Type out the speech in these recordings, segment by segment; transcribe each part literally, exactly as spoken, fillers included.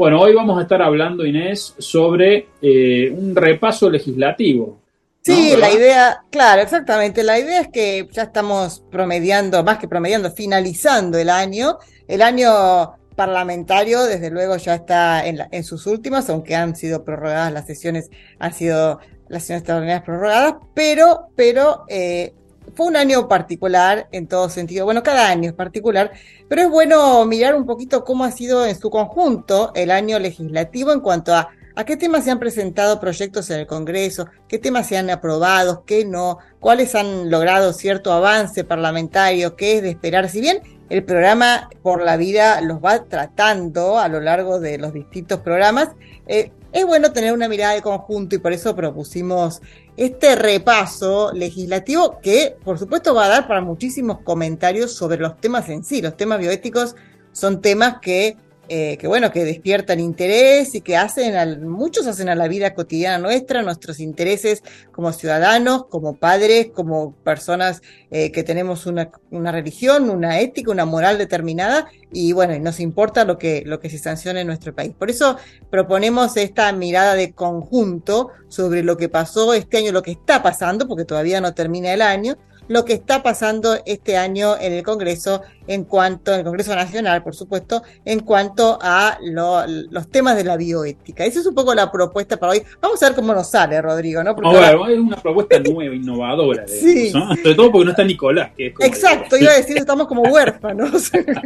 Bueno, hoy vamos a estar hablando, Inés, sobre eh, un repaso legislativo. ¿No? Sí, ¿Verdad? la idea, claro, exactamente. La idea es que ya estamos promediando, más que promediando, finalizando el año. El año parlamentario, desde luego, ya está en, la- en sus últimas, aunque han sido prorrogadas las sesiones, han sido las sesiones extraordinarias prorrogadas, pero, pero eh, fue un año particular en todo sentido. Bueno, cada año es particular, pero es bueno mirar un poquito cómo ha sido en su conjunto el año legislativo en cuanto a ¿a qué temas se han presentado proyectos en el Congreso? ¿Qué temas se han aprobado? ¿Qué no? ¿Cuáles han logrado cierto avance parlamentario? ¿Qué es de esperar? Si bien el programa Por la Vida los va tratando a lo largo de los distintos programas, eh, es bueno tener una mirada de conjunto y por eso propusimos este repaso legislativo que, por supuesto, va a dar para muchísimos comentarios sobre los temas en sí. Los temas bioéticos son temas que eh, que bueno, que despiertan interés y que hacen, al, muchos hacen a la vida cotidiana nuestra, nuestros intereses como ciudadanos, como padres, como personas eh, que tenemos una, una religión, una ética, una moral determinada y bueno, y nos importa lo que, lo que se sanciona en nuestro país. Por eso proponemos esta mirada de conjunto sobre lo que pasó este año, lo que está pasando, porque todavía no termina el año, lo que está pasando este año en el Congreso, en cuanto, en el Congreso Nacional, por supuesto, en cuanto a lo, los temas de la bioética. Esa es un poco la propuesta para hoy. Vamos a ver cómo nos sale, Rodrigo, ¿no? Porque No, ahora... bueno, es una propuesta nueva, innovadora, Sí, digamos, ¿no? Sobre todo porque no está Nicolás, que es como... exacto, iba a decir, estamos como huérfanos.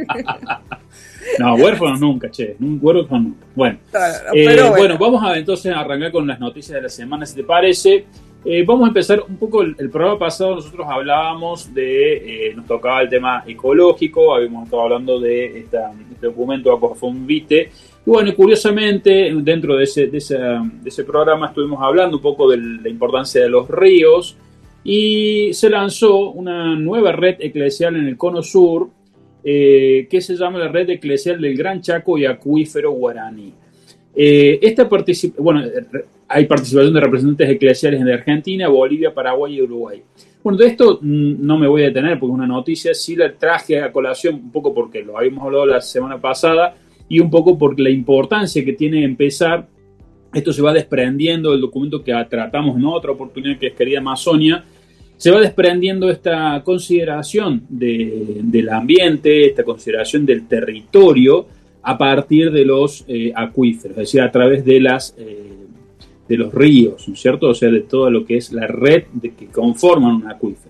No, huérfanos nunca, che, huérfanos nunca. Bueno, Claro, eh, pero bueno. bueno. vamos a entonces a arrancar con las noticias de la semana, si te parece. Eh, vamos a empezar un poco, el, el programa pasado nosotros hablábamos de, eh, nos tocaba el tema ecológico, habíamos estado hablando de esta, este documento Aquafonvite, y bueno, curiosamente, dentro de ese, de, ese, de ese programa estuvimos hablando un poco de la importancia de los ríos, y se lanzó una nueva red eclesial en el Cono Sur, eh, que se llama la Red Eclesial del Gran Chaco y Acuífero Guaraní. Eh, esta particip- bueno, hay participación de representantes eclesiales de Argentina, Bolivia, Paraguay y Uruguay. Bueno, de esto mmm, no me voy a detener porque es una noticia, sí la traje a colación un poco porque lo habíamos hablado la semana pasada y un poco por la importancia que tiene empezar. Esto se va desprendiendo del documento que tratamos en otra oportunidad, que es Querida Amazonia. Se va desprendiendo esta consideración de, del ambiente, esta consideración del territorio a partir de los eh, acuíferos, es decir, a través de las eh, de los ríos, ¿no es cierto? O sea, de todo lo que es la red de que conforman un acuífero.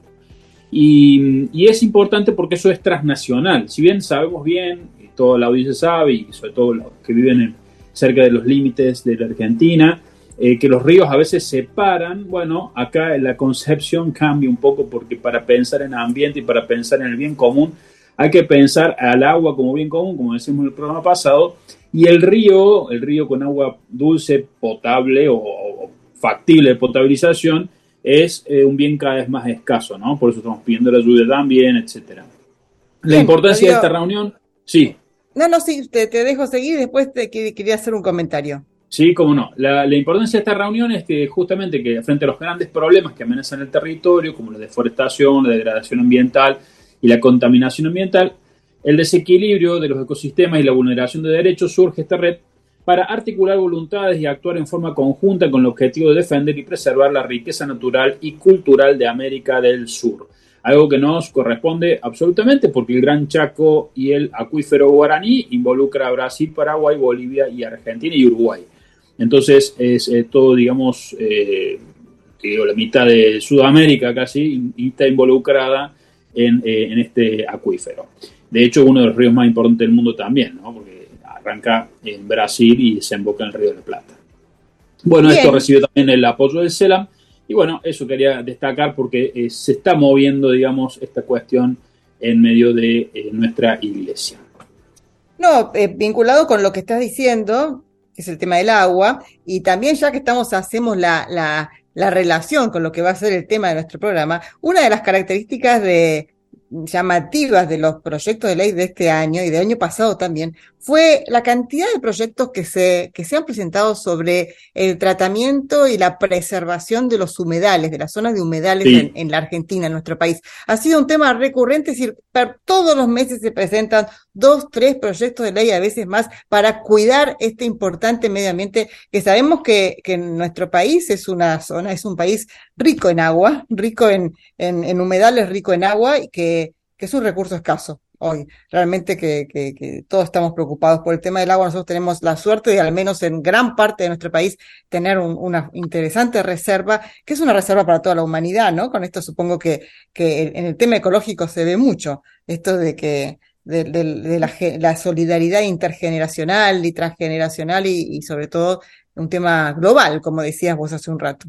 Y, y es importante porque eso es transnacional. Si bien sabemos bien, y toda la audiencia sabe, y sobre todo los que viven en, cerca de los límites de la Argentina, eh, que los ríos a veces se separan, bueno, acá la concepción cambia un poco porque para pensar en ambiente y para pensar en el bien común, hay que pensar al agua como bien común, como decimos en el programa pasado, y el río, el río con agua dulce, potable o, o factible de potabilización, es eh, un bien cada vez más escaso, ¿no? Por eso estamos pidiendo la lluvia también, etcétera. La Bien, importancia Rodrigo, de esta reunión, sí, no, no, sí, te, te dejo seguir y después te quería hacer un comentario. sí, cómo no. La, la importancia de esta reunión es que justamente que frente a los grandes problemas que amenazan el territorio, como la deforestación, la degradación ambiental y la contaminación ambiental, el desequilibrio de los ecosistemas y la vulneración de derechos, surge esta red para articular voluntades y actuar en forma conjunta con el objetivo de defender y preservar la riqueza natural y cultural de América del Sur. Algo que nos corresponde absolutamente porque el Gran Chaco y el Acuífero Guaraní involucra a Brasil, Paraguay, Bolivia y Argentina y Uruguay. Entonces es eh, todo, digamos, eh, digo, la mitad de Sudamérica casi y está involucrada en, eh, en este acuífero. De hecho, uno de los ríos más importantes del mundo también, ¿no? Porque arranca en Brasil y desemboca en el Río de la Plata. Bueno, Bien. esto recibió también el apoyo del CELAM y bueno, eso quería destacar porque eh, se está moviendo, digamos, esta cuestión en medio de eh, nuestra iglesia. No, eh, vinculado con lo que estás diciendo, que es el tema del agua, y también ya que estamos, hacemos la, la, la relación con lo que va a ser el tema de nuestro programa, una de las características de, llamativas de los proyectos de ley de este año y del año pasado también fue la cantidad de proyectos que se, que se han presentado sobre el tratamiento y la preservación de los humedales, de las zonas de humedales Sí. en, en la Argentina, en nuestro país. Ha sido un tema recurrente, es decir, per, todos los meses se presentan dos, tres proyectos de ley, a veces más, para cuidar este importante medio ambiente que sabemos que, que en nuestro país es una zona, es un país rico en agua, rico en, en, en humedales, rico en agua, y que, que es un recurso escaso hoy. Realmente que, que, que todos estamos preocupados por el tema del agua. Nosotros tenemos la suerte de, al menos en gran parte de nuestro país, tener un, una interesante reserva, que es una reserva para toda la humanidad, ¿no? Con esto supongo que, que en el tema ecológico se ve mucho, esto de que de, de, de la, la solidaridad intergeneracional y transgeneracional y, y sobre todo un tema global, como decías vos hace un rato.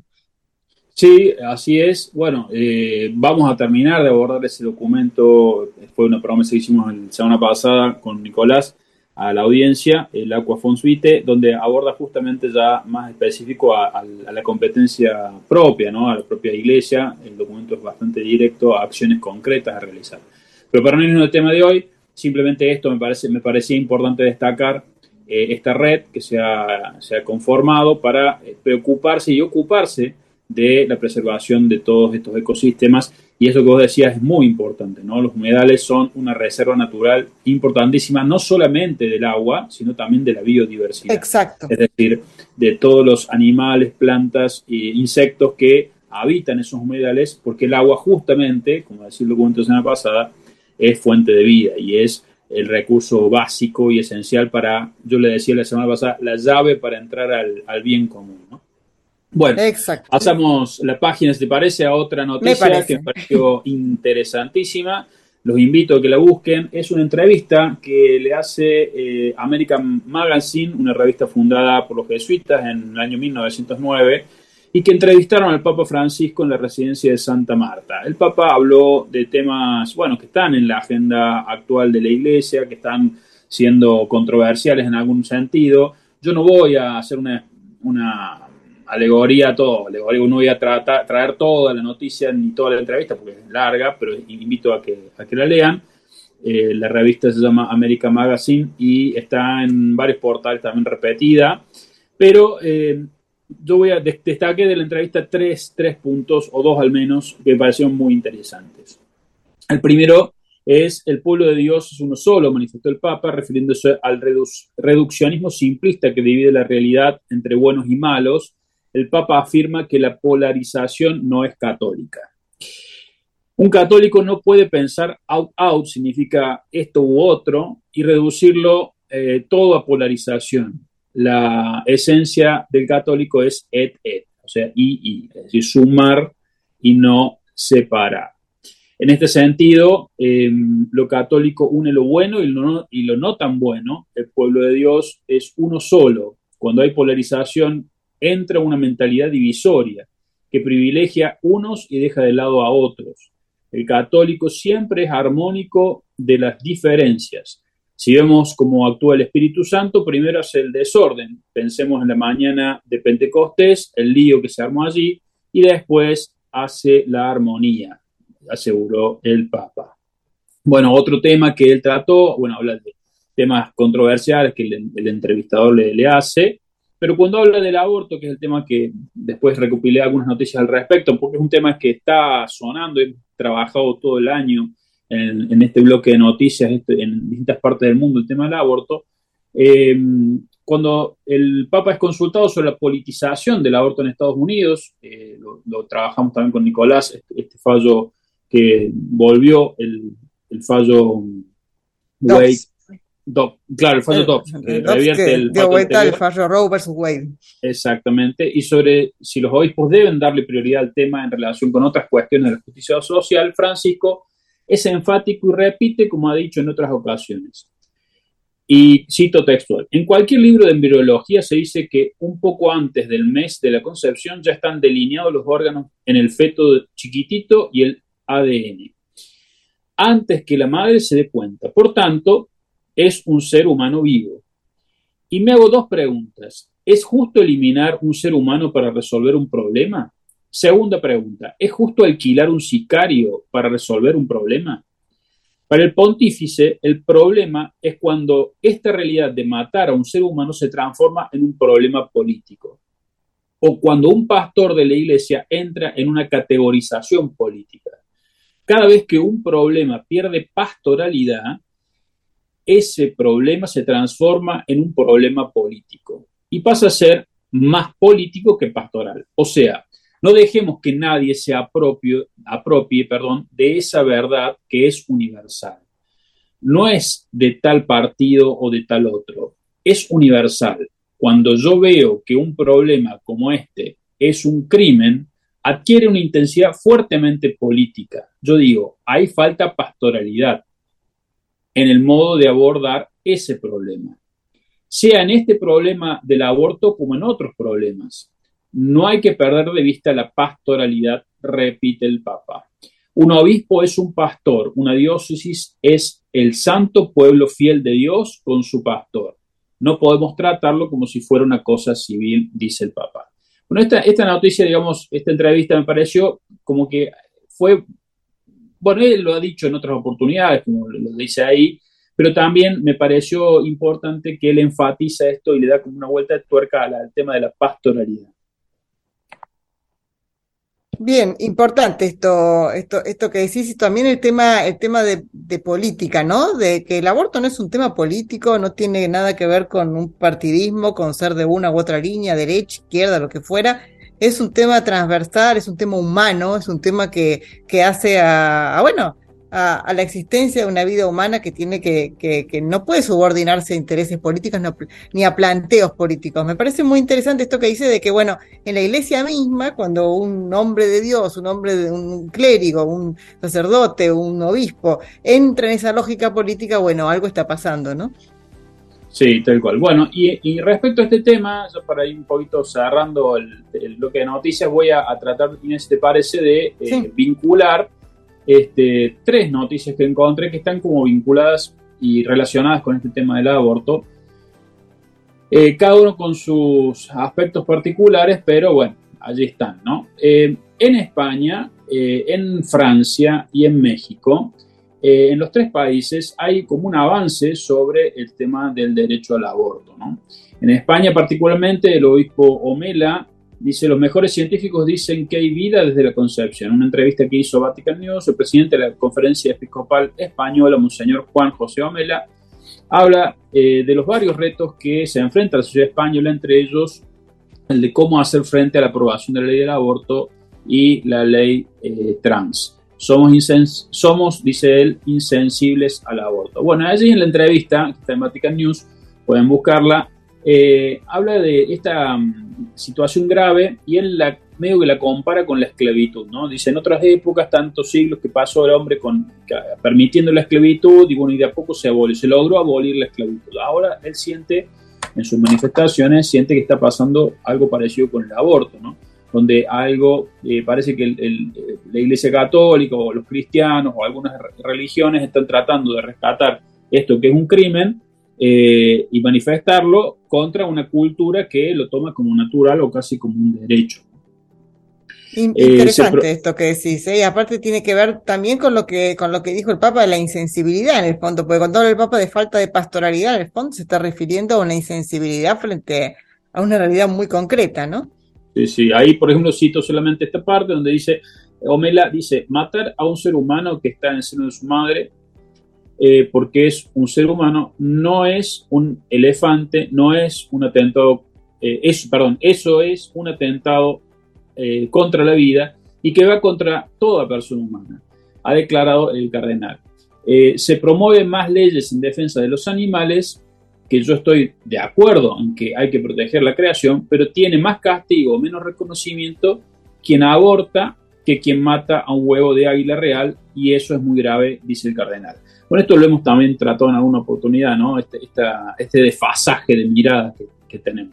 Sí, así es. Bueno, eh, vamos a terminar de abordar ese documento. Fue una promesa que hicimos la semana pasada con Nicolás a la audiencia, el Aquafonds Vitae, donde aborda justamente ya más específico a, a, a la competencia propia, ¿no? A la propia iglesia. El documento es bastante directo a acciones concretas a realizar. Pero para no irnos del tema de hoy, simplemente esto me parece, me parecía importante destacar eh, esta red que se ha, se ha conformado para eh, preocuparse y ocuparse de la preservación de todos estos ecosistemas, y eso que vos decías es muy importante, ¿no? Los humedales son una reserva natural importantísima, no solamente del agua, sino también de la biodiversidad. Exacto. Es decir, de todos los animales, plantas e insectos que habitan esos humedales, porque el agua justamente, como decía el documento de la semana pasada, es fuente de vida y es el recurso básico y esencial para, yo le decía la semana pasada, la llave para entrar al, al bien común, ¿no? Bueno, Exacto. pasamos la página, si te parece, a otra noticia Me que me pareció interesantísima. Los invito a que la busquen. Es una entrevista que le hace eh, American Magazine, una revista fundada por los jesuitas en el año mil novecientos nueve, y que entrevistaron al Papa Francisco en la residencia de Santa Marta. El Papa habló de temas, bueno, que están en la agenda actual de la Iglesia, que están siendo controversiales en algún sentido. Yo no voy a hacer una... una alegoría todo, alegoría, no voy a tratar, traer toda la noticia ni toda la entrevista porque es larga, pero invito a que, a que la lean. Eh, la revista se llama American Magazine y está en varios portales también repetida, pero eh, yo voy a destacar de la entrevista tres, tres puntos, o dos al menos, que me parecieron muy interesantes. El primero es: el pueblo de Dios es uno solo, manifestó el Papa, refiriéndose al redu- reduccionismo simplista que divide la realidad entre buenos y malos. El Papa afirma que la polarización no es católica. Un católico no puede pensar out-out, significa esto u otro, y reducirlo eh, todo a polarización. La esencia del católico es et-et, o sea, y-y, es decir, sumar y no separar. En este sentido, eh, lo católico une lo bueno y lo, no, y lo no tan bueno. El pueblo de Dios es uno solo. Cuando hay polarización, entra una mentalidad divisoria que privilegia unos y deja de lado a otros. El católico siempre es armónico de las diferencias. Si vemos cómo actúa el Espíritu Santo, primero hace el desorden. Pensemos en la mañana de Pentecostés, el lío que se armó allí, y después hace la armonía, aseguró el Papa. Bueno, otro tema que él trató, bueno, habla de temas controversiales que el, el entrevistador le, le hace, pero cuando habla del aborto, que es el tema que después recopilé algunas noticias al respecto, porque es un tema que está sonando, hemos trabajado todo el año en, en este bloque de noticias este, en distintas partes del mundo, el tema del aborto. Eh, cuando el Papa es consultado sobre la politización del aborto en Estados Unidos, eh, lo, lo trabajamos también con Nicolás, este, este fallo que volvió, el, el fallo Wade. Dobbs, claro, el fallo Dobbs, el, que revierte que el dio vuelta anterior. el fallo Roe versus Wade. Exactamente, y sobre si los obispos deben darle prioridad al tema en relación con otras cuestiones de la justicia social, Francisco es enfático y repite, como ha dicho en otras ocasiones. Y cito textual: en cualquier libro de embriología se dice que un poco antes del mes de la concepción ya están delineados los órganos en el feto chiquitito y el A D N, antes que la madre se dé cuenta. Por tanto, es un ser humano vivo. Y me hago dos preguntas. ¿Es justo eliminar un ser humano para resolver un problema? Segunda pregunta, ¿es justo alquilar un sicario para resolver un problema? Para el pontífice, el problema es cuando esta realidad de matar a un ser humano se transforma en un problema político, o cuando un pastor de la iglesia entra en una categorización política. Cada vez que un problema pierde pastoralidad, ese problema se transforma en un problema político y pasa a ser más político que pastoral. O sea, no dejemos que nadie se apropie, apropie, perdón, de esa verdad que es universal. No es de tal partido o de tal otro, es universal. Cuando yo veo que un problema como este es un crimen, adquiere una intensidad fuertemente política. Yo digo, hay falta pastoralidad en el modo de abordar ese problema. Sea en este problema del aborto como en otros problemas. No hay que perder de vista la pastoralidad, repite el Papa. Un obispo es un pastor, una diócesis es el santo pueblo fiel de Dios con su pastor. No podemos tratarlo como si fuera una cosa civil, dice el Papa. Bueno, esta, esta noticia, digamos, esta entrevista me pareció como que fue, bueno, él lo ha dicho en otras oportunidades, como lo dice ahí, pero también me pareció importante que él enfatiza esto y le da como una vuelta de tuerca al, al tema de la pastoralidad. Bien, importante esto, esto, esto que decís, y también el tema, el tema de, de política, ¿no? De que el aborto no es un tema político, no tiene nada que ver con un partidismo, con ser de una u otra línea, derecha, izquierda, lo que fuera. Es un tema transversal, es un tema humano, es un tema que, que hace a, a bueno, a, a la existencia de una vida humana que tiene que, que, que no puede subordinarse a intereses políticos no, ni a planteos políticos. Me parece muy interesante esto que dice de que, bueno, en la iglesia misma, cuando un hombre de Dios, un hombre de un clérigo, un sacerdote, un obispo, entra en esa lógica política, bueno, algo está pasando, ¿no? Sí, tal cual. Bueno, y, y respecto a este tema, ya para ir un poquito cerrando el, el bloque de noticias, voy a, a tratar, Inés, ¿te parece?, de eh, sí. vincular este, tres noticias que encontré que están como vinculadas y relacionadas con este tema del aborto. Eh, cada uno con sus aspectos particulares, pero bueno, allí están, ¿no? Eh, en España, eh, en Francia y en México, eh, en los tres países hay como un avance sobre el tema del derecho al aborto, ¿no? En España particularmente el obispo Omela dice: los mejores científicos dicen que hay vida desde la concepción. En una entrevista que hizo Vatican News, el presidente de la Conferencia Episcopal Española, Monseñor Juan José Omela, habla eh, de los varios retos que se enfrenta la sociedad española, entre ellos el de cómo hacer frente a la aprobación de la ley del aborto y la ley eh, trans. Somos, insens- somos, dice él, insensibles al aborto. Bueno, allí en la entrevista, que está en Vatican News, pueden buscarla, eh, habla de esta um, situación grave y él la, medio que la compara con la esclavitud, ¿no? Dice, en otras épocas, tantos siglos que pasó el hombre con, que, permitiendo la esclavitud, y bueno, y de a poco se abolió, se logró abolir la esclavitud. Ahora él siente, en sus manifestaciones, siente que está pasando algo parecido con el aborto, ¿no? Donde algo, eh, parece que el, el, la Iglesia Católica o los cristianos o algunas religiones están tratando de rescatar esto que es un crimen eh, y manifestarlo contra una cultura que lo toma como natural o casi como un derecho. Interesante eh, pro- esto que decís, ¿eh? Y aparte tiene que ver también con lo que con lo que dijo el Papa de la insensibilidad en el fondo, porque cuando habla el Papa de falta de pastoralidad, en el fondo se está refiriendo a una insensibilidad frente a una realidad muy concreta, ¿no? Sí, sí, ahí por ejemplo cito solamente esta parte donde dice, Omela dice, matar a un ser humano que está en el seno de su madre eh, porque es un ser humano, no es un elefante, no es un atentado, eh, es, perdón, eso es un atentado eh, contra la vida y que va contra toda persona humana, ha declarado el cardenal. Eh, se promueven más leyes en defensa de los animales, que yo estoy de acuerdo en que hay que proteger la creación, pero tiene más castigo, menos reconocimiento quien aborta que quien mata a un huevo de águila real, y eso es muy grave, dice el cardenal. Bueno, esto lo hemos también tratado en alguna oportunidad, ¿no? Este, esta, este desfasaje de mirada que, que tenemos.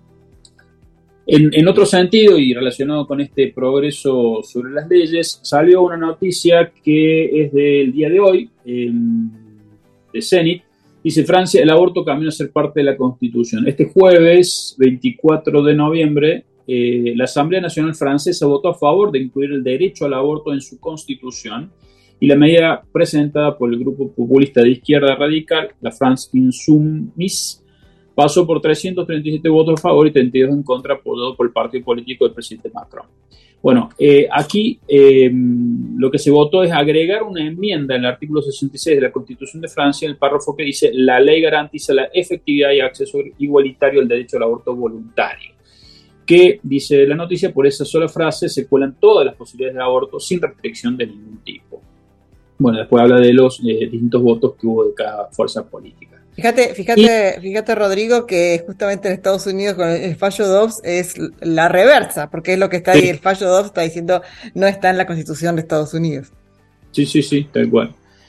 En, en otro sentido, y relacionado con este progreso sobre las leyes, salió una noticia que es del día de hoy, eh, de Zenit. Dice, Francia, el aborto camina a ser parte de la Constitución. Este jueves, veinticuatro de noviembre, eh, la Asamblea Nacional Francesa votó a favor de incluir el derecho al aborto en su Constitución y la medida presentada por el grupo populista de izquierda radical, la France Insoumise, pasó por trescientos treinta y siete votos a favor y treinta y dos en contra, apoyado por el partido político del presidente Macron. Bueno, eh, aquí eh, lo que se votó es agregar una enmienda en el artículo sesenta y seis de la Constitución de Francia, en el párrafo que dice: la ley garantiza la efectividad y acceso igualitario al derecho al aborto voluntario. Que, dice la noticia, por esa sola frase se cuelan todas las posibilidades de aborto sin restricción de ningún tipo. Bueno, después habla de los eh, distintos votos que hubo de cada fuerza política. Fíjate, fíjate, fíjate, Rodrigo, que justamente en Estados Unidos con el fallo Dobbs es la reversa, porque es lo que está ahí, sí. El fallo Dobbs está diciendo no está en la Constitución de Estados Unidos. Sí, sí, sí, tal cual.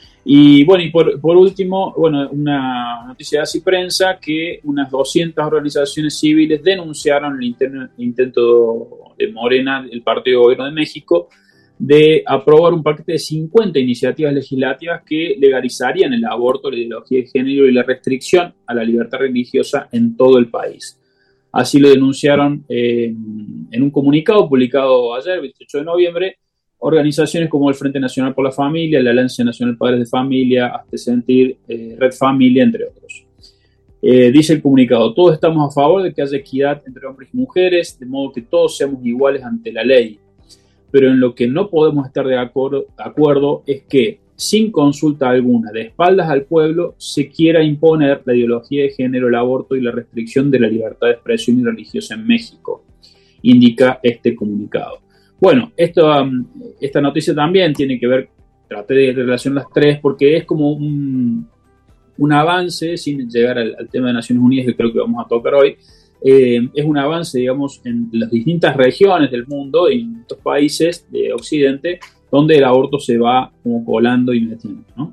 Y bueno, y por, por último, bueno, una noticia de Así Prensa, que unas doscientas organizaciones civiles denunciaron el interno, intento de Morena, el Partido de Gobierno de México, de aprobar un paquete de cincuenta iniciativas legislativas que legalizarían el aborto, la ideología de género y la restricción a la libertad religiosa en todo el país. Así lo denunciaron eh, en un comunicado publicado ayer, veintiocho de noviembre, organizaciones como el Frente Nacional por la Familia, la Alianza Nacional Padres de Familia, Hazte Sentir, eh, Red Familia, entre otros. Eh, dice el comunicado: todos estamos a favor de que haya equidad entre hombres y mujeres, de modo que todos seamos iguales ante la ley. Pero en lo que no podemos estar de acuerdo, acuerdo es que, sin consulta alguna, de espaldas al pueblo, se quiera imponer la ideología de género, el aborto y la restricción de la libertad de expresión y religiosa en México, indica este comunicado. Bueno, esto, um, esta noticia también tiene que ver, traté de relacionar las tres, porque es como un, un avance, sin llegar al, al tema de Naciones Unidas, que creo que vamos a tocar hoy. Eh, es un avance, digamos, en las distintas regiones del mundo, en estos países de Occidente, donde el aborto se va como colando y metiendo, ¿no?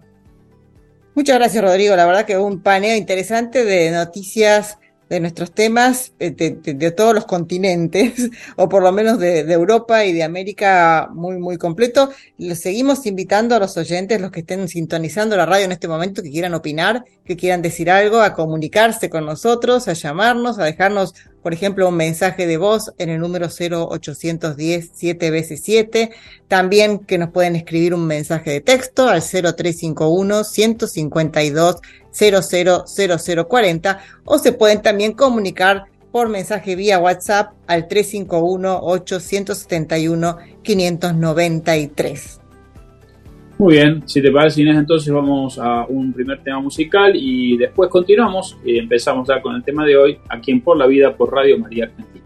Muchas gracias, Rodrigo. La verdad que un paneo interesante de noticias de nuestros temas de, de, de todos los continentes, o por lo menos de, de Europa y de América, muy, muy completo. Los seguimos invitando a los oyentes, los que estén sintonizando la radio en este momento, que quieran opinar, que quieran decir algo, a comunicarse con nosotros, a llamarnos, a dejarnos, por ejemplo, un mensaje de voz en el número cero ochocientos diez siete veces siete. También que nos pueden escribir un mensaje de texto al cero tres cinco uno ciento cincuenta y dos cero cero cero cero cuarenta, o se pueden también comunicar por mensaje vía WhatsApp al tres cinco uno ocho siete uno cinco nueve tres. Muy bien, si te parece, Inés, entonces vamos a un primer tema musical y después continuamos y empezamos ya con el tema de hoy, aquí en Por la Vida, por Radio María Argentina.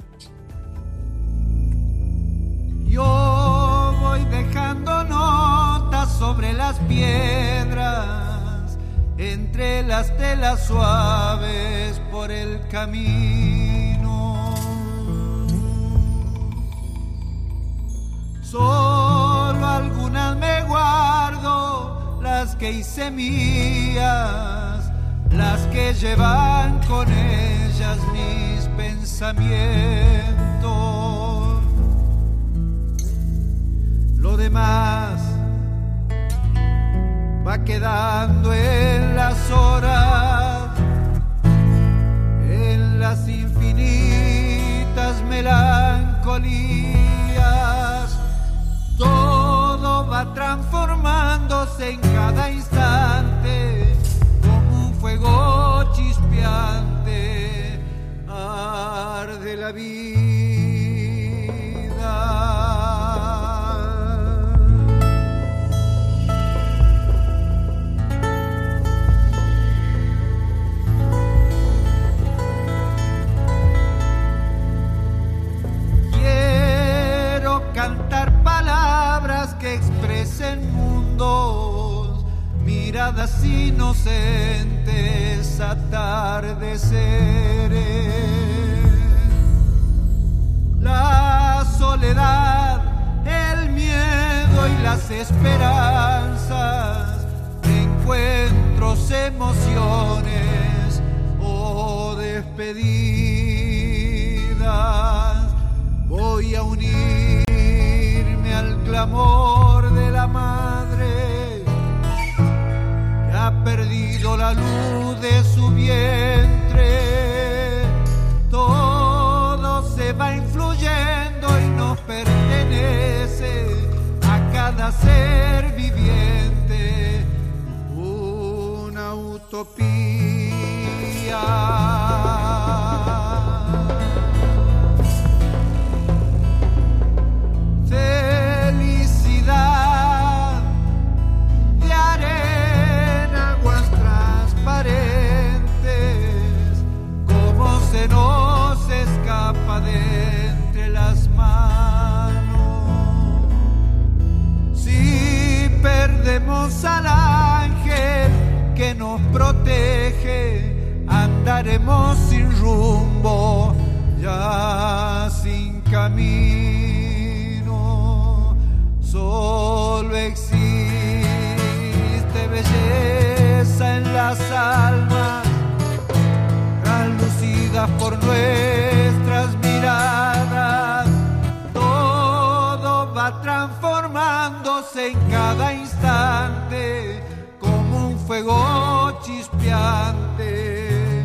Yo voy dejando notas sobre las piedras, entre las telas suaves por el camino. Solo algunas me guardo, las que hice mías, las que llevan con ellas mis pensamientos. Lo demás va quedando en las horas, en las infinitas melancolías. Todo va transformándose en cada instante, como un fuego chispeante, arde la vida. Cantar palabras que expresen mundos, miradas inocentes, atardeceres. La soledad, el miedo y las esperanzas, encuentros, emociones o despedidas. Voy a unir al clamor de la madre que ha perdido la luz de su vientre. Todo se va influyendo y nos pertenece a cada ser viviente. utopía. Felicidad de arena, aguas transparentes, como se nos escapa de entre las manos. Si perdemos al ángel que nos protege, andaremos sin rumbo, ya sin camino. Solo existe belleza en las almas, traslucidas por nuestras miradas. Todo va transformándose en cada instante, como un fuego chispeante.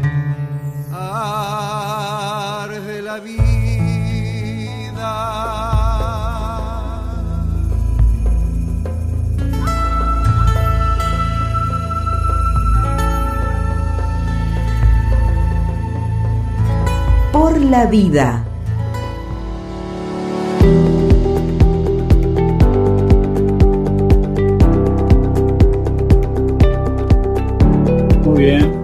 Arde la vida. Por la vida. Muy bien.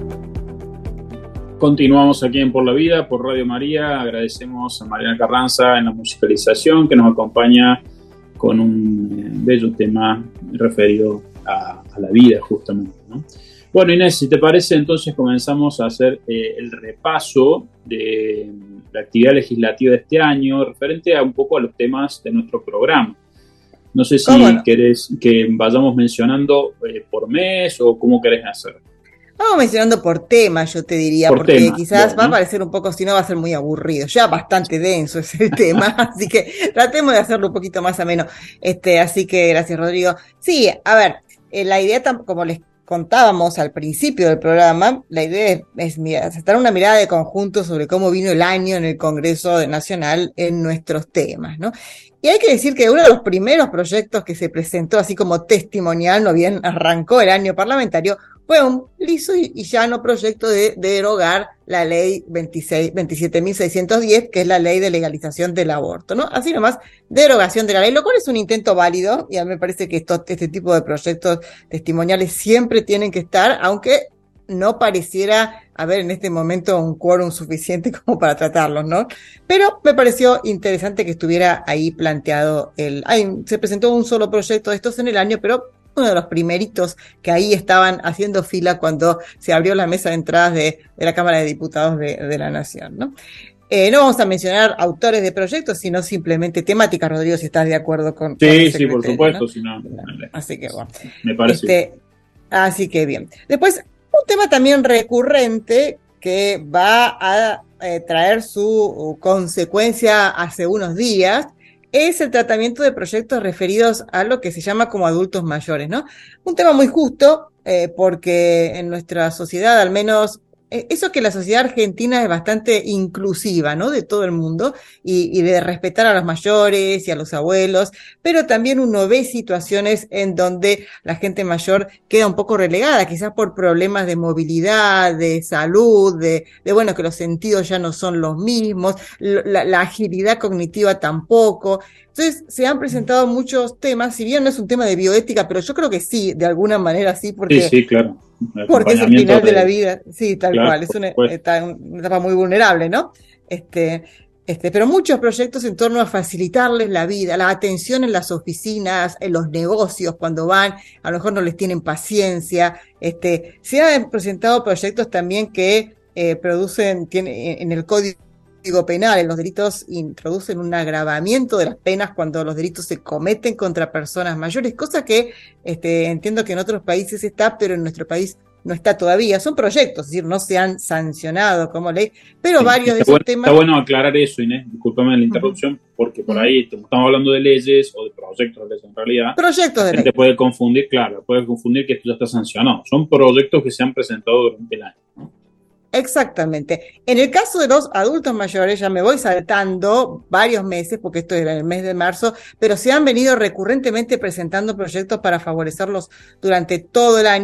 Continuamos aquí en Por la Vida, por Radio María. Agradecemos a Mariana Carranza en la musicalización, que nos acompaña con un eh, bello tema referido a, a la vida, justamente, ¿no? Bueno, Inés, si te parece, entonces comenzamos a hacer eh, el repaso de la actividad legislativa de este año, referente a un poco a los temas de nuestro programa. No sé si ¿Cómo no? querés que vayamos mencionando eh, por mes o cómo querés hacer. Vamos mencionando por tema, yo te diría, Por porque tema, quizás bueno. va a parecer un poco, si no va a ser muy aburrido. Ya bastante denso es el tema, así que tratemos de hacerlo un poquito más ameno. Este, así que gracias, Rodrigo. Sí, a ver, eh, la idea, tam- como les contábamos al principio del programa, la idea es, es mirar, dar una mirada de conjunto sobre cómo vino el año en el Congreso Nacional en nuestros temas, ¿no? Y hay que decir que uno de los primeros proyectos que se presentó así como testimonial, no bien arrancó el año parlamentario, fue un liso y y llano proyecto de, de derogar la ley veintiséis, veintisiete mil seiscientos diez, que es la ley de legalización del aborto, ¿no? Así nomás, derogación de la ley, lo cual es un intento válido, y a mí me parece que esto, este tipo de proyectos testimoniales siempre tienen que estar, aunque no pareciera haber en este momento un quórum suficiente como para tratarlos, ¿no? Pero me pareció interesante que estuviera ahí planteado el... Ay, se presentó un solo proyecto de estos en el año, pero uno de los primeritos que ahí estaban haciendo fila cuando se abrió la mesa de entradas de, de la Cámara de Diputados de, de la Nación, ¿no? Eh, no vamos a mencionar autores de proyectos, sino simplemente temáticas, Rodrigo, si estás de acuerdo con, con Sí, ese sí, por criterio, supuesto, ¿no? si no, Así que bueno. me parece. Este, así que bien. Después, un tema también recurrente que va a eh, traer su consecuencia hace unos días es el tratamiento de proyectos referidos a lo que se llama como adultos mayores, ¿no? Un tema muy justo, eh, porque en nuestra sociedad, al menos, eh, eso que la sociedad argentina es bastante inclusiva, ¿no? De todo el mundo, y, y de respetar a los mayores y a los abuelos, pero también uno ve situaciones en donde la gente mayor queda un poco relegada, quizás por problemas de movilidad, de salud, de, de bueno, que los sentidos ya no son los mismos, la, la agilidad cognitiva tampoco. Entonces, se han presentado muchos temas, si bien no es un tema de bioética, pero yo creo que sí, de alguna manera sí, porque, Sí, sí, claro. El porque es el acompañamiento final de, de- la vida, sí, tal Claro, cual, es por una, supuesto. está en una etapa muy vulnerable, ¿no? Este, este, pero muchos proyectos en torno a facilitarles la vida, la atención en las oficinas, en los negocios, cuando van, a lo mejor no les tienen paciencia. Este, se han presentado proyectos también que eh, producen, tiene, en el Código Penal, en los delitos, introducen un agravamiento de las penas cuando los delitos se cometen contra personas mayores, cosa que este, entiendo que en otros países está, pero en nuestro país no está todavía. Son proyectos, es decir, no se han sancionado como ley, pero Sí, varios de está esos bueno, temas... Está bueno aclarar eso, Inés, discúlpame la interrupción, porque por Ujú. ahí estamos hablando de leyes o de proyectos de leyes en realidad. Proyectos La de gente ley. puede confundir, claro, puede confundir que esto ya está sancionado. Son proyectos que se han presentado durante el año, ¿no? Exactamente. En el caso de los adultos mayores, ya me voy saltando varios meses, porque esto era el mes de marzo, pero se han venido recurrentemente presentando proyectos para favorecerlos durante todo el año.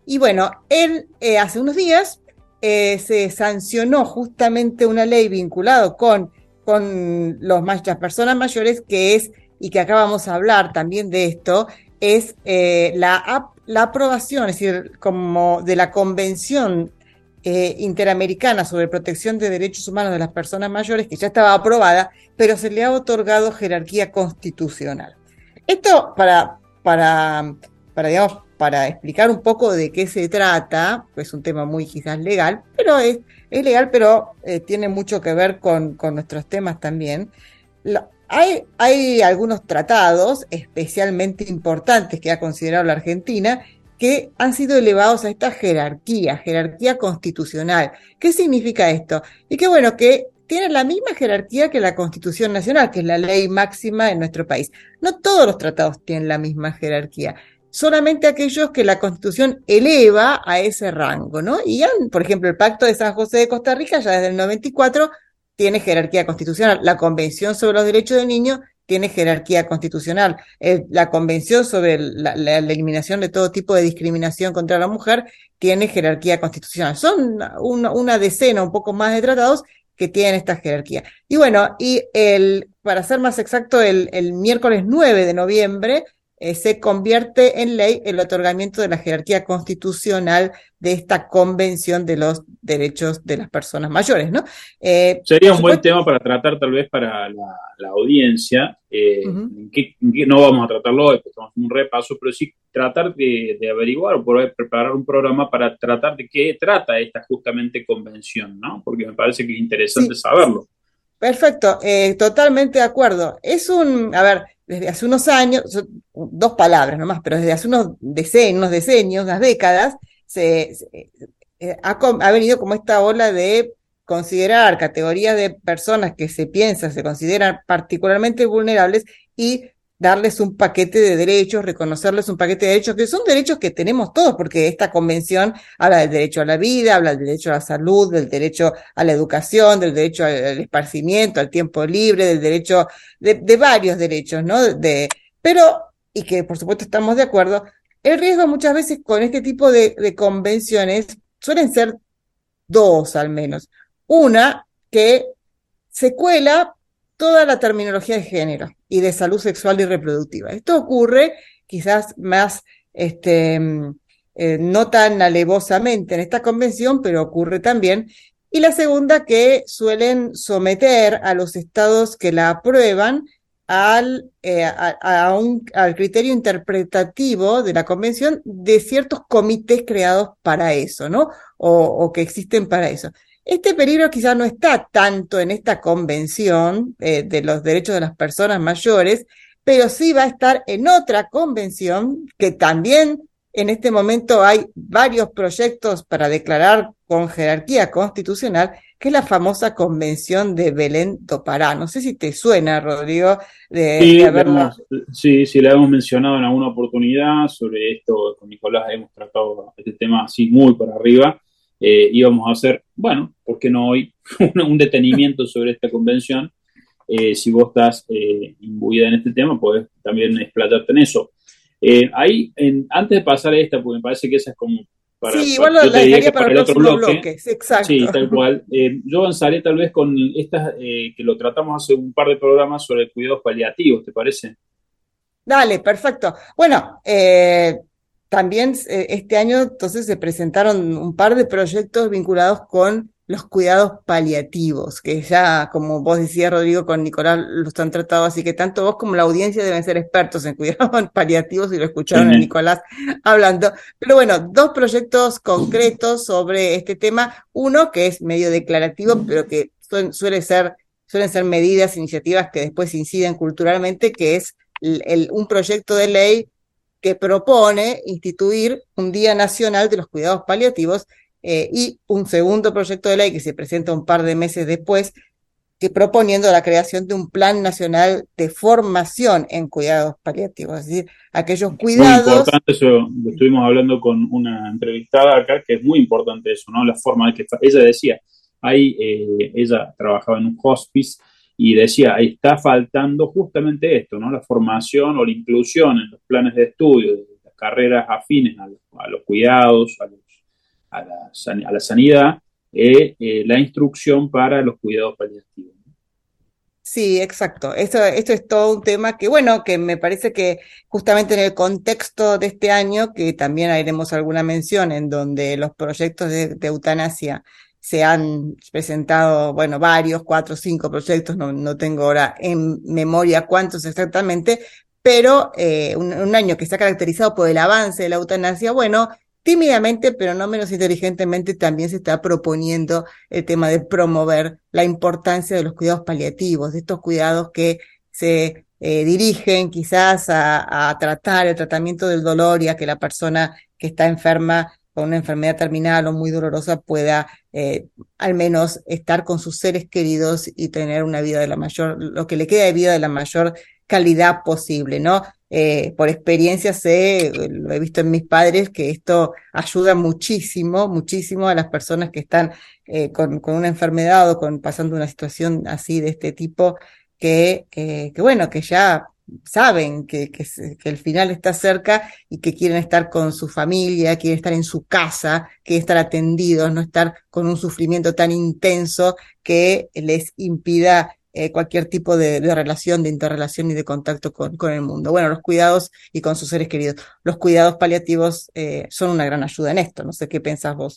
Y bueno, él eh, hace unos días eh, se sancionó justamente una ley vinculada con, con los, las personas mayores, que es, y que acá vamos a hablar también de esto, es eh, la, la aprobación, es decir, como de la Convención eh, Interamericana sobre Protección de Derechos Humanos de las Personas Mayores, que ya estaba aprobada, pero se le ha otorgado jerarquía constitucional. Esto para, para, para, digamos, para explicar un poco de qué se trata, pues es un tema muy quizás legal, pero es, es legal, pero eh, tiene mucho que ver con, con nuestros temas también. Lo, hay, hay algunos tratados especialmente importantes que ha considerado la Argentina que han sido elevados a esta jerarquía, jerarquía constitucional. ¿Qué significa esto? Y que bueno, que tienen la misma jerarquía que la Constitución Nacional, que es la ley máxima en nuestro país. No todos los tratados tienen la misma jerarquía, solamente aquellos que la Constitución eleva a ese rango, ¿no? Y ya, por ejemplo, el Pacto de San José de Costa Rica, ya desde el noventa y cuatro, tiene jerarquía constitucional. La Convención sobre los Derechos del Niño tiene jerarquía constitucional. El, la Convención sobre la, la, la eliminación de todo tipo de discriminación contra la mujer tiene jerarquía constitucional. Son una, una decena, un poco más de tratados que tienen esta jerarquía. Y bueno, y el, para ser más exacto, el, el miércoles nueve de noviembre eh, se convierte en ley el otorgamiento de la jerarquía constitucional de esta Convención de los Derechos de las Personas Mayores, ¿no? Eh, Sería un buen tema para tratar tal vez para la, la audiencia, eh, uh-huh. que, que no vamos a tratarlo hoy, pues estamos en un repaso, pero sí tratar de, de averiguar o poder preparar un programa para tratar de qué trata esta justamente convención, ¿no? Porque me parece que es interesante sí. saberlo. Perfecto, eh, totalmente de acuerdo. Es un, a ver, desde hace unos años, dos palabras nomás, pero desde hace unos decenios, unos decenios, unas décadas, se, se eh, ha, ha venido como esta ola de considerar categorías de personas que se piensan, se consideran particularmente vulnerables y darles un paquete de derechos, reconocerles un paquete de derechos, que son derechos que tenemos todos, porque esta convención habla del derecho a la vida, habla del derecho a la salud, del derecho a la educación, del derecho al esparcimiento, al tiempo libre, del derecho, de, de varios derechos, ¿no? De, pero, y que por supuesto estamos de acuerdo, el riesgo muchas veces con este tipo de, de convenciones suelen ser dos al menos. Una, que se cuela toda la terminología de género y de salud sexual y reproductiva. Esto ocurre quizás más, este, eh, no tan alevosamente en esta convención, pero ocurre también. Y la segunda, que suelen someter a los estados que la aprueban al, eh, a, a un, al criterio interpretativo de la convención de ciertos comités creados para eso, ¿no? O, o que existen para eso. Este peligro quizás no está tanto en esta convención eh, de los derechos de las personas mayores, pero sí va a estar en otra convención que también en este momento hay varios proyectos para declarar con jerarquía constitucional, que es la famosa Convención de Belén do Pará. No sé si te suena, Rodrigo, de, sí, de haberlo... hemos, sí, sí, la hemos mencionado en alguna oportunidad. Sobre esto con Nicolás hemos tratado este tema así muy por arriba. Eh, íbamos a hacer, bueno, ¿por qué no hoy? un detenimiento sobre esta convención. Eh, si vos estás eh, imbuida en este tema, podés también explayarte en eso. Eh, ahí, en, antes de pasar a esta, porque me parece que esa es como para, sí, igual para, lo dejaría para, para el otro bloque. Bloques, exacto. Sí, tal cual. Eh, yo avanzaría tal vez con estas, eh, que lo tratamos hace un par de programas sobre cuidados paliativos, ¿te parece? Dale, perfecto. Bueno, eh, también eh, este año entonces se presentaron un par de proyectos vinculados con los cuidados paliativos, que ya, como vos decías, Rodrigo, con Nicolás los han tratado, así que tanto vos como la audiencia deben ser expertos en cuidados paliativos y lo escucharon uh-huh. a Nicolás hablando. Pero bueno, dos proyectos concretos sobre este tema, uno que es medio declarativo, pero que su- suele ser, suelen ser medidas, iniciativas que después inciden culturalmente, que es el, el, un proyecto de ley que propone instituir un Día Nacional de los Cuidados Paliativos, eh, y un segundo proyecto de ley que se presenta un par de meses después, que proponiendo la creación de un Plan Nacional de Formación en Cuidados Paliativos, es decir, aquellos cuidados... Muy importante, eso lo estuvimos hablando con una entrevistada acá, que es muy importante eso, ¿no? La forma de que ella decía, ahí eh, ella trabajaba en un hospice, y decía, ahí está faltando justamente esto, ¿no? La formación o la inclusión en los planes de estudio de las carreras afines a los, a los cuidados, a, los, a, la, a la sanidad, eh, eh, la instrucción para los cuidados paliativos. Sí, exacto. Esto, esto es todo un tema que, bueno, que me parece que justamente en el contexto de este año, que también haremos alguna mención en donde los proyectos de, de eutanasia se han presentado, bueno, varios, cuatro o cinco proyectos, no, no tengo ahora en memoria cuántos exactamente, pero eh, un, un año que está caracterizado por el avance de la eutanasia, bueno, tímidamente, pero no menos inteligentemente, también se está proponiendo el tema de promover la importancia de los cuidados paliativos, de estos cuidados que se eh, dirigen quizás a, a tratar el tratamiento del dolor y a que la persona que está enferma con una enfermedad terminal o muy dolorosa pueda eh, al menos estar con sus seres queridos y tener una vida de la mayor, lo que le queda de vida de la mayor calidad posible, ¿no? Eh, por experiencia sé, lo he visto en mis padres, que esto ayuda muchísimo, muchísimo a las personas que están eh, con, con una enfermedad o con, pasando una situación así de este tipo, que, eh, que bueno, que ya saben que, que, que el final está cerca y que quieren estar con su familia, quieren estar en su casa, quieren estar atendidos, no estar con un sufrimiento tan intenso que les impida Eh, cualquier tipo de, de relación, de interrelación y de contacto con, con el mundo. Bueno, los cuidados y con sus seres queridos. Los cuidados paliativos eh, son una gran ayuda en esto. No sé qué pensás vos.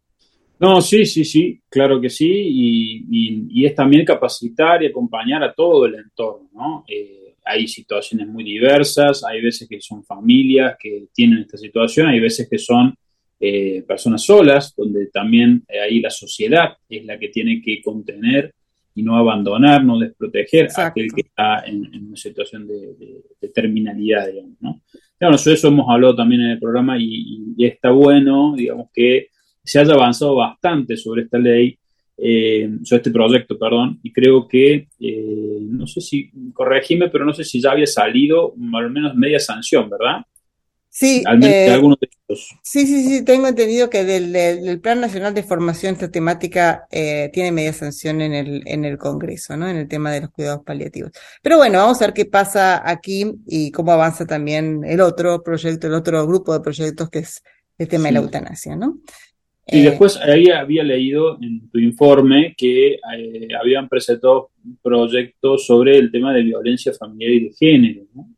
No, sí, sí, sí, claro que sí, y, y, y es también capacitar y acompañar a todo el entorno, ¿no? Eh, hay situaciones muy diversas, hay veces que son familias que tienen esta situación, hay veces que son eh, personas solas, donde también eh, ahí la sociedad es la que tiene que contener y no abandonar, no desproteger Exacto. a aquel que está en, en una situación de, de, de terminalidad, digamos, ¿no? Bueno, sobre eso hemos hablado también en el programa y, y está bueno, digamos, que se haya avanzado bastante sobre esta ley, eh, sobre este proyecto, perdón, y creo que, eh, no sé si, corregime, pero no sé si ya había salido al menos media sanción, ¿verdad? Sí, Al menos de eh, algunos de estos. sí, sí, sí, tengo entendido que del, del, del Plan Nacional de Formación esta temática eh, tiene media sanción en el, en el Congreso, ¿no? En el tema de los cuidados paliativos. Pero bueno, vamos a ver qué pasa aquí y cómo avanza también el otro proyecto, el otro grupo de proyectos que es el tema de la Sí. eutanasia, ¿no? Y Eh, después ahí había leído en tu informe que eh, habían presentado proyectos sobre el tema de violencia familiar y de género, ¿no?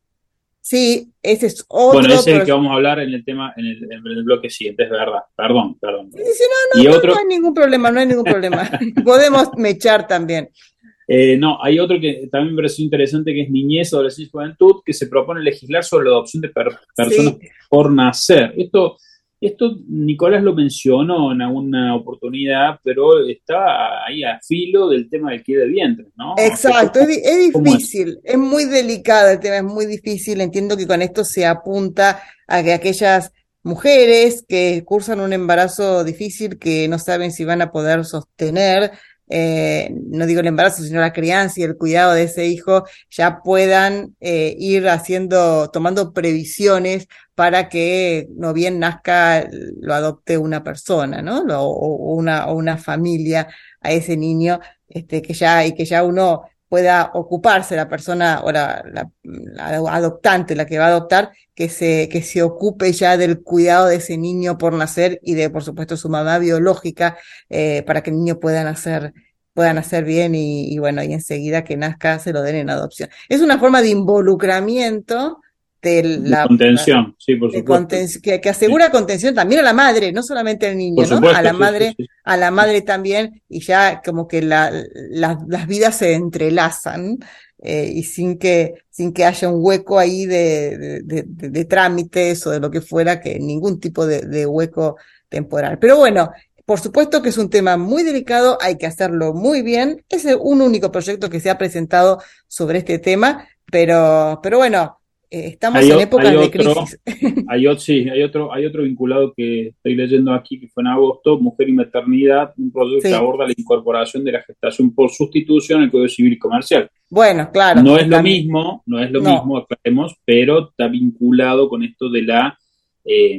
sí, ese es Bueno, otro ese es el que proyecto. vamos a hablar en el tema, en el, en el bloque siguiente, es verdad. Perdón, perdón. Sí, sí, no, Y no, no, no hay otro, ningún problema, no hay ningún problema. Podemos mechar también. eh, no, hay otro que también me pareció interesante, que es niñez, adolescencia y juventud, que se propone legislar sobre la adopción de per- personas Sí, por nacer. Esto, esto Nicolás lo mencionó en alguna oportunidad, pero está ahí a filo del tema del quede de vientre, ¿no? O sea, exacto, es, ¿cómo, di- es cómo es? difícil, es muy delicado el tema, es muy difícil. Entiendo que con esto se apunta a que aquellas mujeres que cursan un embarazo difícil, que no saben si van a poder sostener, eh, no digo el embarazo, sino la crianza y el cuidado de ese hijo, ya puedan eh, ir haciendo, tomando previsiones para que no bien nazca, lo adopte una persona, ¿no? Lo- o, o una, o una familia a ese niño este, que ya, y que ya uno pueda ocuparse, la persona o la, la, la adoptante, la que va a adoptar, que se, que se ocupe ya del cuidado de ese niño por nacer y de, por supuesto, su mamá biológica, eh, para que el niño pueda nacer, pueda nacer bien y, y bueno, y enseguida que nazca se lo den en adopción. Es una forma de involucramiento de De la, contención, sí, por de supuesto. conten- que, que Sí, asegura contención también a la madre, no solamente al por niño, ¿no? A supuesto, la sí, sí, madre, sí. a la madre también, y ya como que la, la- las vidas se entrelazan, eh, y sin que, sin que haya un hueco ahí de, de, de- de- de trámites o de lo que fuera, que ningún tipo de, de hueco temporal. Pero bueno, por supuesto que es un tema muy delicado, hay que hacerlo muy bien. Es un único proyecto que se ha presentado sobre este tema, pero, pero bueno, eh, estamos Hay, en o- hay épocas de otro, crisis. hay otro, sí, hay otro, hay otro vinculado que estoy leyendo aquí, que fue en agosto, Mujer y Maternidad, un proyecto que Sí, aborda la incorporación de la gestación por sustitución al Código Civil y Comercial. bueno, claro, No es es lo también, mismo, no es lo no, mismo, aclaremos, pero está vinculado con esto de la, eh,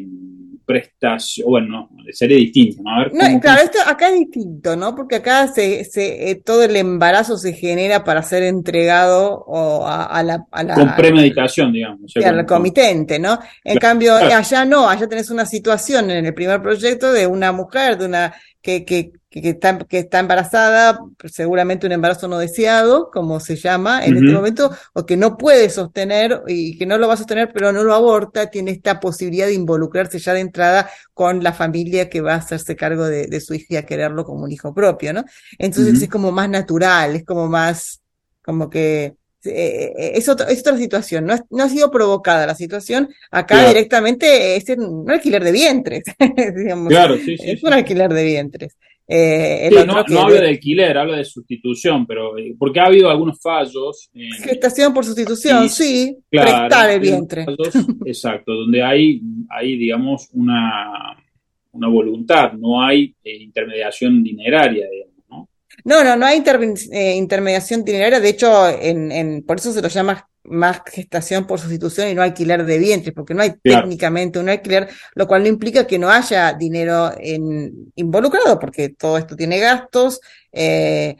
prestación, bueno, sería distinto, ¿no? A ver, No, ¿cómo, claro, cómo? esto acá es distinto, ¿no? Porque acá se, se, eh, todo el embarazo se genera para ser entregado o a, a la, a la, Con al, premeditación, digamos, o sea, y al con, con- comitente, ¿no? En claro, cambio, claro. allá no, allá tenés una situación en el primer proyecto de una mujer, de una que, que, que, que está, que está embarazada, seguramente un embarazo no deseado, como se llama en este Ujú, momento, o que no puede sostener y que no lo va a sostener, pero no lo aborta, tiene esta posibilidad de involucrarse ya de entrada con la familia que va a hacerse cargo de, de su hijo y a quererlo como un hijo propio, ¿no? Entonces es ujú, como más natural, es como más, como que eh, eh, es, otro- es otra situación, no, es- no ha sido provocada la situación, acá claro, directamente es un alquiler de vientres, digamos, claro, sí, sí, es un sí, sí. alquiler de vientres. Eh, el Sí, no, otro no que habla de de alquiler, habla de sustitución, pero eh, porque ha habido algunos fallos en gestación por sustitución, país, sí, prestar claro, el hay unos vientre. casos, exacto, donde hay, hay digamos, una, una voluntad, no hay eh, intermediación dineraria, digamos, ¿no? No, no, no hay interven- eh, intermediación dineraria, de hecho, en, en, por eso se lo llama más gestación por sustitución y no alquiler de vientres, porque no hay Claro, técnicamente un alquiler, lo cual no implica que no haya dinero en, involucrado, porque todo esto tiene gastos, eh,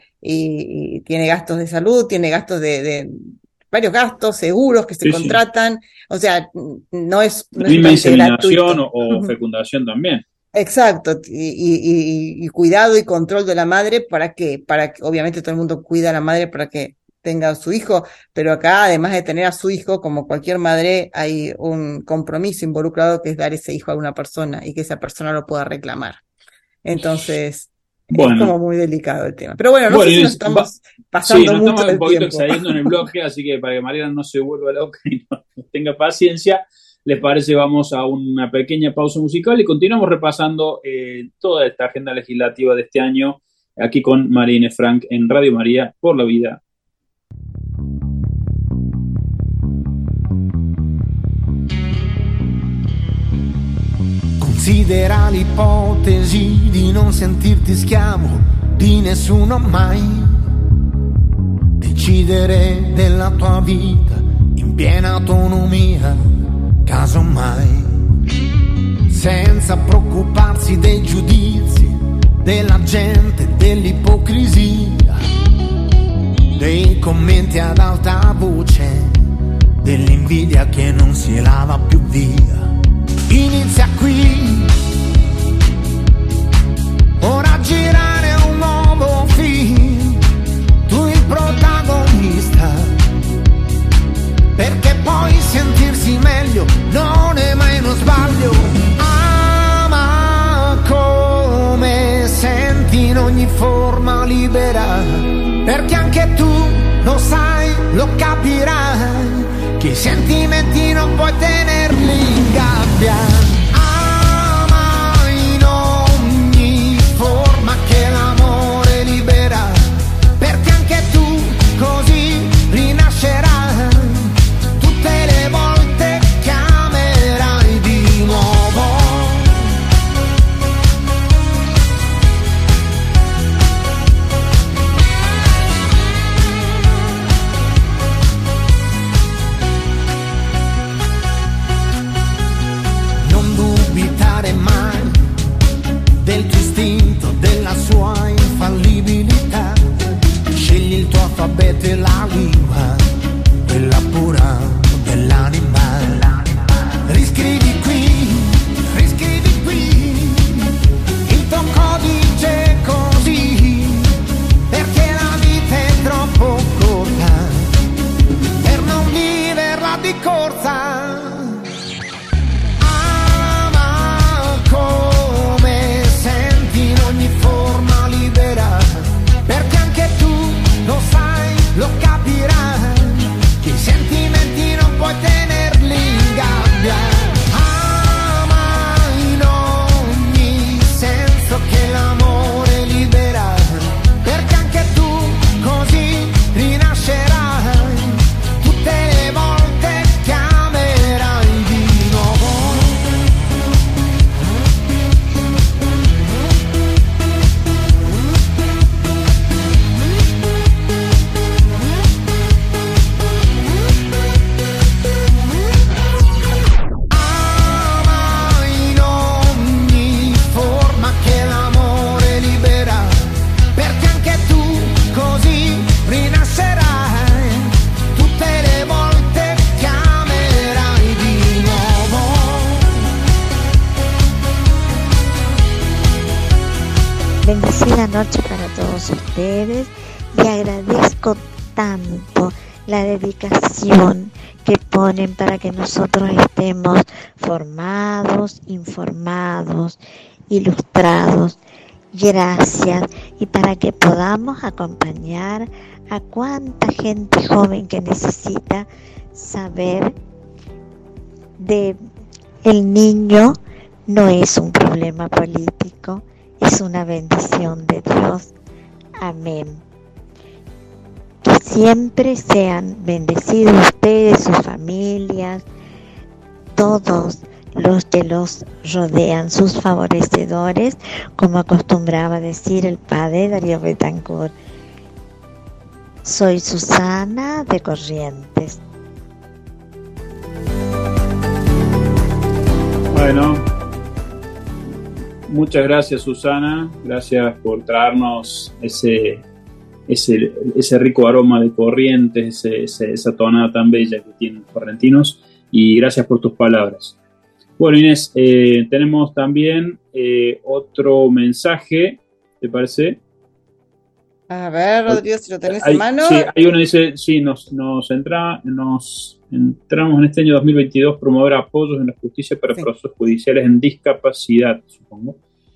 y, y tiene gastos de salud, tiene gastos de, de varios gastos, seguros que se sí, sí. contratan, o sea, no es, no La es misma totalmente inseminación gratuito. o, o fecundación también. Exacto, y, y- y- y cuidado y control de la madre, ¿para qué? Para que, obviamente todo el mundo cuida a la madre para que tenga a su hijo, pero acá, además de tener a su hijo, como cualquier madre, hay un compromiso involucrado que es dar ese hijo a una persona y que esa persona lo pueda reclamar. Entonces, es como Bueno, muy delicado el tema. Pero bueno, no sé bueno, si nos Inés, va- estamos sí, pasando nos mucho estamos un del poquito tiempo. excediendo en el bloque, así que para que Mariana no se vuelva loca y no, no tenga paciencia, les parece, vamos a una pequeña pausa musical y continuamos repasando eh, toda esta agenda legislativa de este año aquí con María Inés Frank en Radio María por la Vida. Considera l'ipotesi di non sentirti schiavo di nessuno mai. Decidere della tua vita in piena autonomia, casomai. Senza preoccuparsi dei giudizi della gente, dell'ipocrisia, dei commenti ad alta voce, dell'invidia che non si lava più via. Inizia qui, ora a girare un nuovo film, tu il protagonista, perché poi sentirsi meglio non è mai uno sbaglio. Ama come senti in ogni forma libera, perché anche tu lo sai, lo capirai, che i sentimenti non puoi tenerli in gabbia. Ama in ogni forma che l'amore libera, perché anche tu così rinascerai, tutte le volte che amerai di nuovo. Mai del tuo istinto, della sua infallibilità. Scegli il tuo alfabeto e la lingua, quella pura dell'anima. Riscrivi qui, riscrivi qui il tuo codice così, perché la vita è troppo corta per non viverla di corsa. Come senti in ogni forma libera, perché anche tu lo sai, lo capirai, che i sentimenti non noche para todos ustedes y agradezco tanto la dedicación que ponen para que nosotros estemos formados, informados, ilustrados. Gracias, y para que podamos acompañar a cuánta gente joven que necesita saber de el niño no es un problema político, es una bendición de Dios. Amén. Que siempre sean bendecidos ustedes, sus familias, todos los que los rodean, sus favorecedores, como acostumbraba decir el padre Darío Betancourt. Soy Susana de Corrientes. Bueno, muchas gracias, Susana, gracias por traernos ese, ese, ese rico aroma de Corrientes, ese, ese, esa tonada tan bella que tienen los correntinos, y gracias por tus palabras. Bueno, Inés, eh, tenemos también eh, otro mensaje, ¿te parece? A ver, Rodrigo, si lo tenés hay, en mano. Sí, hay uno que dice, sí, nos, nos, entra, nos entramos en este año dos mil veintidós promover apoyos en la justicia para sí. procesos judiciales en discapacidad, supongo.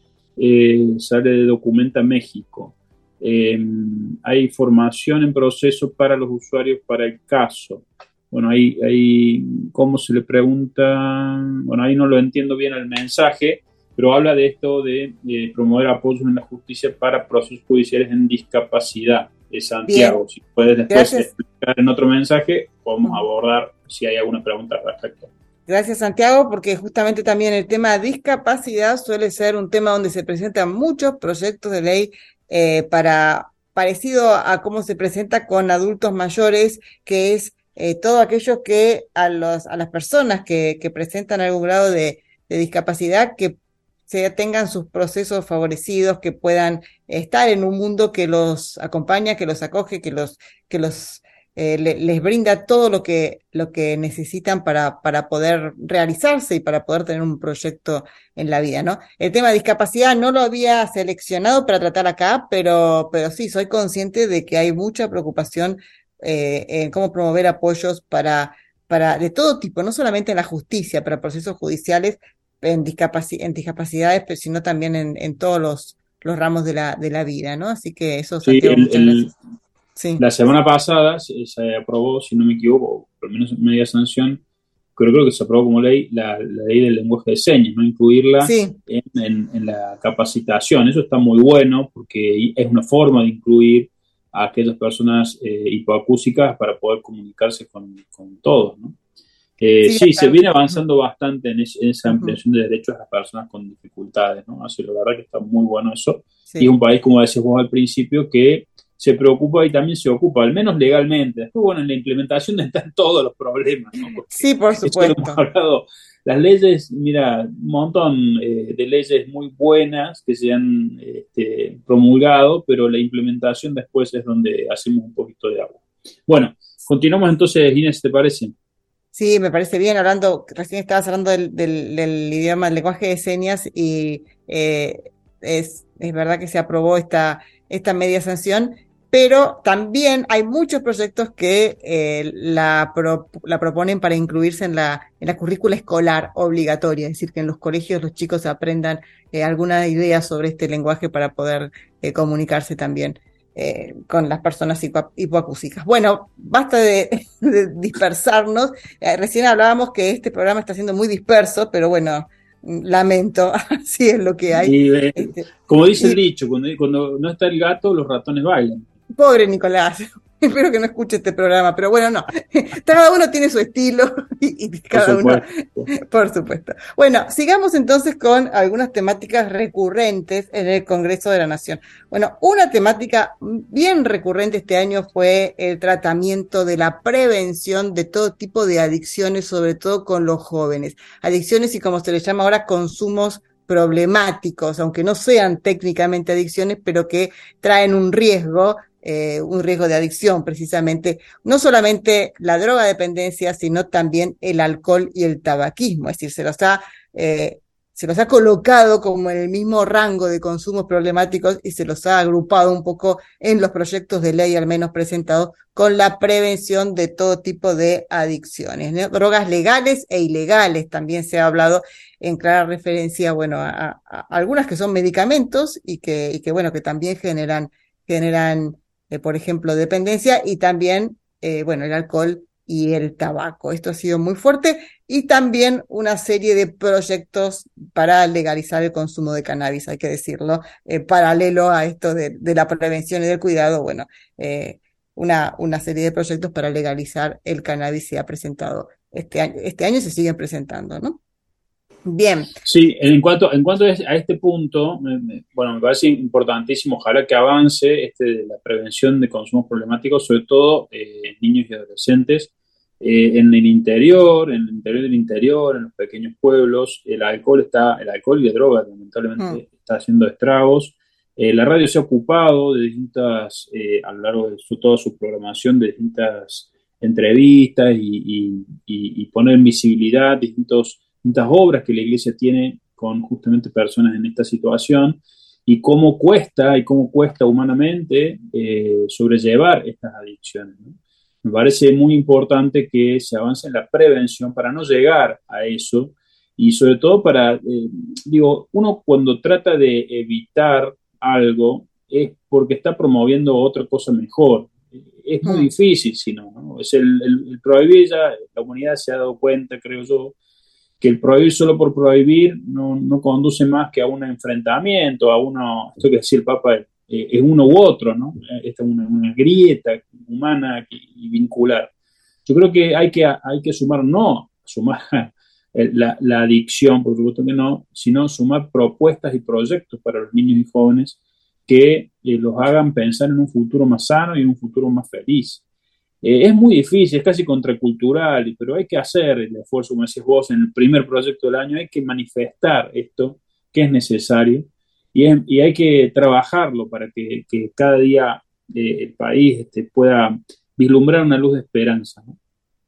Eh, sale de Documenta México. Eh, hay formación en proceso para los usuarios para el caso. Bueno, ahí, ahí, ¿cómo se le pregunta? Bueno, ahí no lo entiendo bien el mensaje, pero habla de esto de, de promover apoyos en la justicia para procesos judiciales en discapacidad. De Santiago, bien. Si puedes después Gracias. Explicar en otro mensaje, podemos uh-huh. abordar si hay alguna pregunta al respecto. Gracias, Santiago, porque justamente también el tema de discapacidad suele ser un tema donde se presentan muchos proyectos de ley eh, para parecido a cómo se presenta con adultos mayores, que es Eh, todo aquello que a, los, a las personas que, que presentan algún grado de, de discapacidad, que se tengan sus procesos favorecidos, que puedan estar en un mundo que los acompaña, que los acoge, que los, que los eh, le, les brinda todo lo que, lo que necesitan para, para poder realizarse y para poder tener un proyecto en la vida, ¿no? El tema de discapacidad no lo había seleccionado para tratar acá, pero, pero sí, soy consciente de que hay mucha preocupación Eh, en cómo promover apoyos para, para de todo tipo, no solamente en la justicia, para procesos judiciales en, discapaci- en discapacidades, pero sino también en, en todos los, los ramos de la, de la vida, ¿no? Así que eso, sí, Santiago, el, muchas el, gracias. Sí. La semana pasada se, se aprobó, si no me equivoco, por lo menos en media sanción, creo, creo que se aprobó como ley la, la ley del lenguaje de señas, no incluirla sí. en, en, en la capacitación. Eso está muy bueno porque es una forma de incluir a aquellas personas eh, hipoacúsicas para poder comunicarse con, con todos, ¿no? Eh, sí, sí se viene avanzando bastante en, es, en esa ampliación uh-huh. de derechos a las personas con dificultades, ¿no? Así la verdad que está muy bueno eso. Sí. Y es un país, como decías vos al principio, que se preocupa y también se ocupa, al menos legalmente. Después, bueno, en la implementación están todos los problemas, ¿no? Porque sí, por supuesto. Hemos hablado, las leyes, mira, un montón eh, de leyes muy buenas que se han este, promulgado, pero la implementación después es donde hacemos un poquito de agua. Bueno, continuamos entonces, Inés, ¿te parece? Sí, me parece bien, hablando, recién estabas hablando del, del, del idioma, del lenguaje de señas, y eh, es, es verdad que se aprobó esta, esta media sanción, pero también hay muchos proyectos que eh, la, pro, la proponen para incluirse en la, en la currícula escolar obligatoria, es decir, que en los colegios los chicos aprendan eh, alguna idea sobre este lenguaje para poder eh, comunicarse también eh, con las personas hipo, hipoacúsicas. Bueno, basta de, de dispersarnos. Eh, recién hablábamos que este programa está siendo muy disperso, pero bueno, lamento, así es lo que hay. Y, eh, este, como dice y, el dicho, cuando, cuando no está el gato, los ratones bailan. Pobre Nicolás, espero que no escuche este programa, pero bueno, no, cada uno tiene su estilo y, y cada uno, por supuesto. Bueno, sigamos entonces con algunas temáticas recurrentes en el Congreso de la Nación. Bueno, una temática bien recurrente este año fue el tratamiento de la prevención de todo tipo de adicciones, sobre todo con los jóvenes. Adicciones y, como se les llama ahora, consumos problemáticos, aunque no sean técnicamente adicciones, pero que traen un riesgo, eh, un riesgo de adicción, precisamente, no solamente la droga dependencia, sino también el alcohol y el tabaquismo, es decir, se los ha, eh, se los ha colocado como en el mismo rango de consumos problemáticos y se los ha agrupado un poco en los proyectos de ley, al menos presentados, con la prevención de todo tipo de adicciones, ¿no? Drogas legales e ilegales, también se ha hablado en clara referencia, bueno, a, a, a algunas que son medicamentos y que, y que bueno, que también generan, generan eh, por ejemplo, dependencia, y también, eh, bueno, el alcohol y el tabaco. Esto ha sido muy fuerte, y también una serie de proyectos para legalizar el consumo de cannabis, hay que decirlo, eh, paralelo a esto de, de la prevención y del cuidado. Bueno, eh, una, una serie de proyectos para legalizar el cannabis se ha presentado este año, este año se siguen presentando, ¿no? Bien. Sí, en cuanto, en cuanto a este punto, me, me, bueno, me parece importantísimo, ojalá que avance este de la prevención de consumos problemáticos, sobre todo eh, en niños y adolescentes, eh, en el interior, en el interior del interior, en los pequeños pueblos. El alcohol está, el alcohol y la droga, lamentablemente, mm. está haciendo estragos. Eh, la radio se ha ocupado de distintas, eh, a lo largo de su, toda su programación, de distintas entrevistas y, y, y, y poner en visibilidad distintos distintas obras que la Iglesia tiene con justamente personas en esta situación, y cómo cuesta y cómo cuesta humanamente eh, sobrellevar estas adicciones, ¿no? Me parece muy importante que se avance en la prevención para no llegar a eso, y sobre todo para, eh, digo, uno cuando trata de evitar algo es porque está promoviendo otra cosa mejor. Es muy mm. difícil, si no, ¿no? Es el, el, el prohibir, ya la humanidad se ha dado cuenta, creo yo, que el prohibir solo por prohibir no, no conduce más que a un enfrentamiento, a uno, esto que decía el Papa, eh, es uno u otro, ¿no? Esta es una, una grieta humana y vincular. Yo creo que hay que, hay que sumar, no sumar la, la adicción, por supuesto que no, sino sumar propuestas y proyectos para los niños y jóvenes que eh, los hagan pensar en un futuro más sano y en un futuro más feliz. Eh, es muy difícil, es casi contracultural, pero hay que hacer el esfuerzo, como decís vos, en el primer proyecto del año, hay que manifestar esto, que es necesario, y, es, y hay que trabajarlo para que, que cada día eh, el país este, pueda vislumbrar una luz de esperanza, ¿no?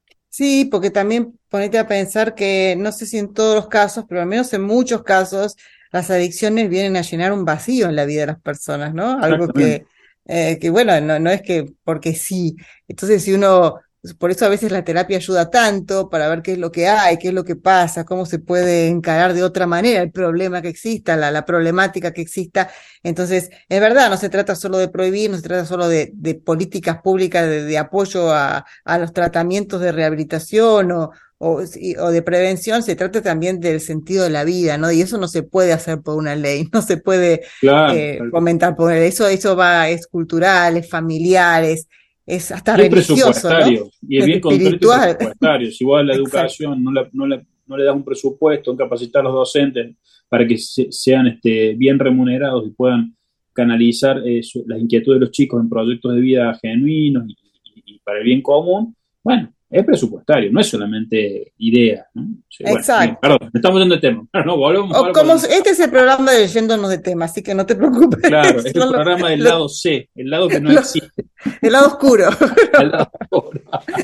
Sí, porque también ponete a pensar que, no sé si en todos los casos, pero al menos en muchos casos, las adicciones vienen a llenar un vacío en la vida de las personas, ¿no? Algo que... Eh, que bueno, no, no es que porque sí. Entonces, si uno, por eso a veces la terapia ayuda tanto para ver qué es lo que hay, qué es lo que pasa, cómo se puede encarar de otra manera el problema que exista, la, la problemática que exista. Entonces, es verdad, no se trata solo de prohibir, no se trata solo de, de políticas públicas de, de apoyo a, a los tratamientos de rehabilitación o, O, o de prevención, se trata también del sentido de la vida, ¿no? Y eso no se puede hacer por una ley, no se puede claro, eh, claro. fomentar por una ley. Eso, eso va, es cultural, es familiar, es, es hasta y religioso, presupuestario, ¿no? Y es, es bien espiritual. Concreto y presupuestario. Si vos a la educación no, la, no, la, no le das un presupuesto, en capacitar a los docentes para que se, sean este, bien remunerados y puedan canalizar eh, su, las inquietudes de los chicos en proyectos de vida genuinos y, y, y para el bien común, bueno, es presupuestario, no es solamente idea, ¿no? O sea, exacto. Bueno, perdón, estamos yendo de tema. No, volvemos, o como este es el programa de Yéndonos de Tema, así que no te preocupes. Claro, es el no, programa del lo, lado C, el lado que no lo, existe. El lado oscuro. El lado oscuro.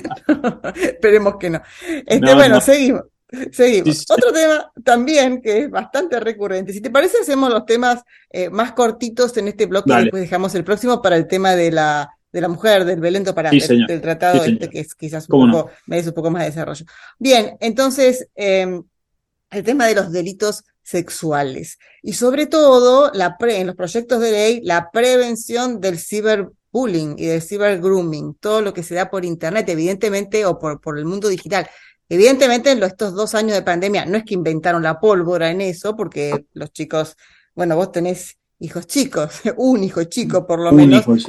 Esperemos que no. Este, no bueno, no. seguimos. Seguimos. Sí, sí. Otro tema también que es bastante recurrente. Si te parece, hacemos los temas eh, más cortitos en este bloque. Dale. Y después dejamos el próximo para el tema de la de la mujer, del Belén do Pará, sí, del, del tratado sí, este que es quizás un poco, no? merece un poco más de desarrollo. Bien, entonces, eh, el tema de los delitos sexuales y sobre todo la pre, en los proyectos de ley, la prevención del ciberbullying y del cibergrooming, todo lo que se da por internet, evidentemente, o por, por el mundo digital. Evidentemente, en los, estos dos años de pandemia, no es que inventaron la pólvora en eso, porque los chicos, bueno, vos tenés hijos chicos, un hijo chico por lo un menos. Hijo, sí.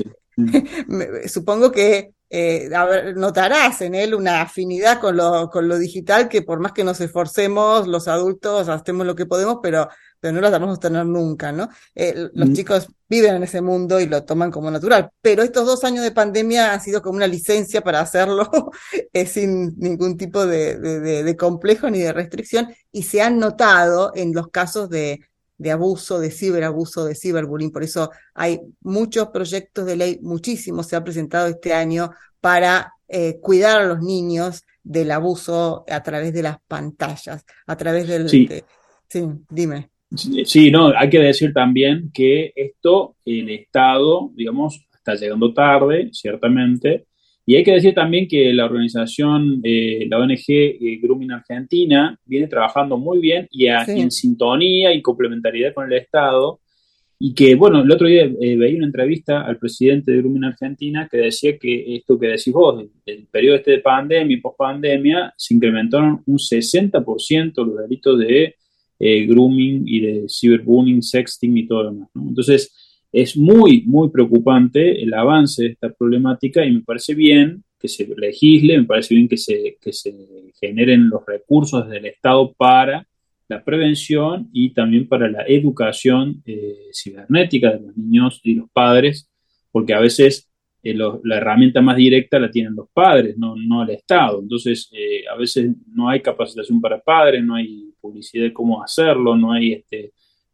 Supongo que eh, notarás en él una afinidad con lo, con lo digital que por más que nos esforcemos, los adultos hacemos lo que podemos, pero, pero no lo vamos a tener nunca, ¿no? Eh, los mm. chicos viven en ese mundo y lo toman como natural, pero estos dos años de pandemia han sido como una licencia para hacerlo eh, sin ningún tipo de, de, de, de complejo ni de restricción, y se han notado en los casos de de abuso, de ciberabuso, de ciberbullying. Por eso hay muchos proyectos de ley, muchísimos se ha presentado este año para eh, cuidar a los niños del abuso a través de las pantallas, a través del... Sí. De, Sí, dime. Sí, sí, no, hay que decir también que esto, el Estado, digamos, está llegando tarde, ciertamente, y hay que decir también que la organización, eh, la O N G eh, Grooming Argentina, viene trabajando muy bien y, a- y en Sí, sintonía y complementariedad con el Estado, y que, bueno, el otro día eh, veía una entrevista al presidente de Grooming Argentina que decía que esto que decís vos, el, el periodo este de pandemia y pospandemia, se incrementaron un sesenta por ciento los delitos de eh, grooming y de cyberbullying, sexting y todo lo demás, ¿no? Entonces, es muy, muy preocupante el avance de esta problemática y me parece bien que se legisle, me parece bien que se, que se generen los recursos del Estado para la prevención y también para la educación eh, cibernética de los niños y los padres, porque a veces eh, lo- la herramienta más directa la tienen los padres, no, no el Estado. Entonces, eh, a veces no hay capacitación para padres, no hay publicidad de cómo hacerlo, no hay, este,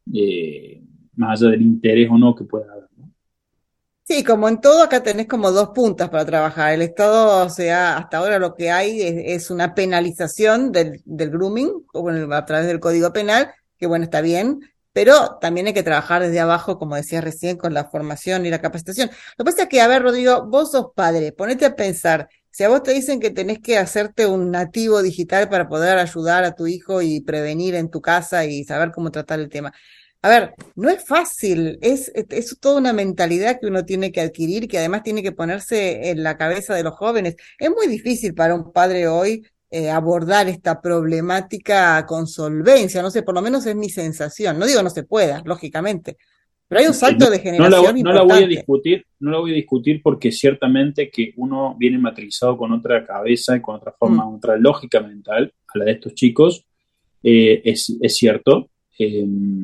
eh, más allá del interés o no que pueda haber, ¿no? sí, como en todo, acá tenés como dos puntas para trabajar. El Estado, o sea, hasta ahora lo que hay es, es una penalización del, del grooming, o bueno, a través del Código Penal, que bueno, está bien, pero también hay que trabajar desde abajo, como decías recién, con la formación y la capacitación. Lo que pasa es que, a ver, Rodrigo, vos sos padre, ponete a pensar, si a vos te dicen que tenés que hacerte un nativo digital para poder ayudar a tu hijo y prevenir en tu casa y saber cómo tratar el tema. A ver, no es fácil, es, es toda una mentalidad que uno tiene que adquirir, que además tiene que ponerse en la cabeza de los jóvenes. Es muy difícil para un padre hoy eh, abordar esta problemática con solvencia, no sé, por lo menos es mi sensación. No digo no se pueda, lógicamente, pero hay un Eh, no, salto de no la, generación no la voy a importante. discutir, no la voy a discutir porque ciertamente que uno viene matrixado con otra cabeza y con otra forma, Mm, otra lógica mental a la de estos chicos. Eh, es, es cierto. Eh,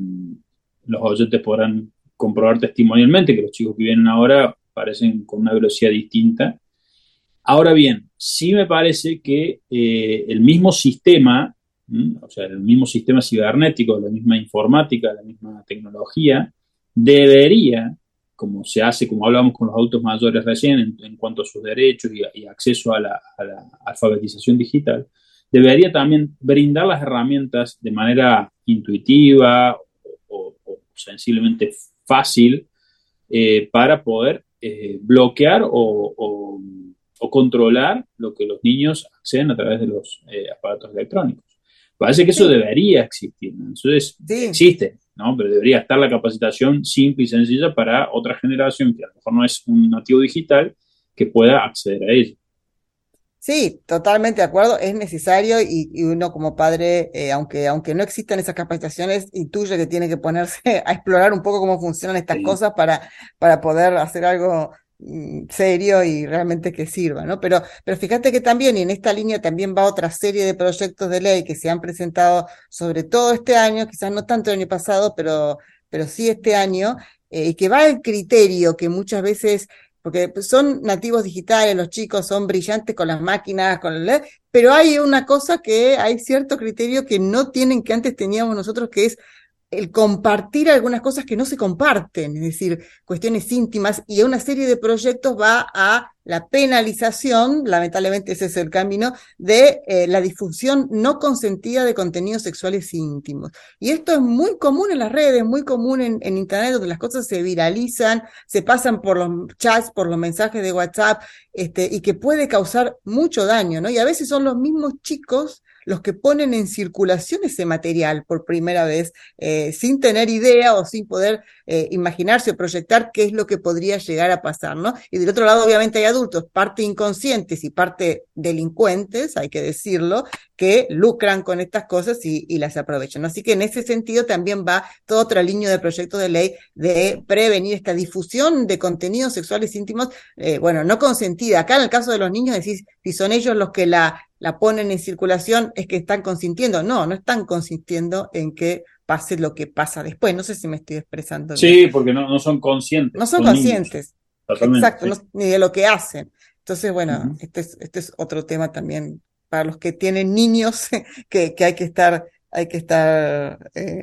los oyentes podrán comprobar testimonialmente que los chicos que vienen ahora parecen con una velocidad distinta. Ahora bien, sí me parece que eh, el mismo sistema, ¿m? O sea, el mismo sistema cibernético, la misma informática, la misma tecnología, debería, como se hace, como hablamos con los adultos mayores recién, en, en cuanto a sus derechos y, y acceso a la, a la alfabetización digital, debería también brindar las herramientas de manera intuitiva o, o, o sensiblemente fácil eh, para poder eh, bloquear o, o, o, controlar lo que los niños acceden a través de los eh, aparatos electrónicos. Parece que eso sí, debería existir, ¿no? Entonces, sí. existe, ¿no? Pero debería estar la capacitación simple y sencilla para otra generación que a lo mejor no es un nativo digital que pueda acceder a ello. Sí, totalmente de acuerdo, es necesario y, y uno como padre, eh, aunque, aunque no existan esas capacitaciones, intuye que tiene que ponerse a explorar un poco cómo funcionan estas Sí, cosas para, para poder hacer algo mm, serio y realmente que sirva, ¿no? Pero, pero fíjate que también, y en esta línea también va otra serie de proyectos de ley que se han presentado sobre todo este año, quizás no tanto el año pasado, pero, pero sí este año, eh, y que va al criterio que muchas veces porque son nativos digitales, los chicos son brillantes con las máquinas, con el, pero hay una cosa que hay cierto criterio que no tienen, que antes teníamos nosotros, que es el compartir algunas cosas que no se comparten, es decir, cuestiones íntimas, y una serie de proyectos va a la penalización, lamentablemente ese es el camino, de eh, la difusión no consentida de contenidos sexuales íntimos. Y esto es muy común en las redes, muy común en, en Internet, donde las cosas se viralizan, se pasan por los chats, por los mensajes de WhatsApp, este, y que puede causar mucho daño, ¿no? Y a veces son los mismos chicos los que ponen en circulación ese material por primera vez, eh, sin tener idea o sin poder eh, imaginarse o proyectar qué es lo que podría llegar a pasar, ¿no? Y del otro lado, obviamente, hay adultos, parte inconscientes y parte delincuentes, hay que decirlo, que lucran con estas cosas y, y las aprovechan. Así que en ese sentido también va toda otra línea de proyecto de ley de prevenir esta difusión de contenidos sexuales íntimos, eh, bueno, no consentida. Acá en el caso de los niños decís, si son ellos los que la la ponen en circulación, es que están consintiendo. No, no están consintiendo en que pase lo que pasa después. No sé si me estoy expresando bien. sí, porque no, no son No conscientes, son son niños, conscientes, totalmente, exacto, no, sí. ni de lo que hacen. Entonces, bueno, Ujú. este es, este es otro tema también para los que tienen niños que, que hay que estar, hay que estar eh,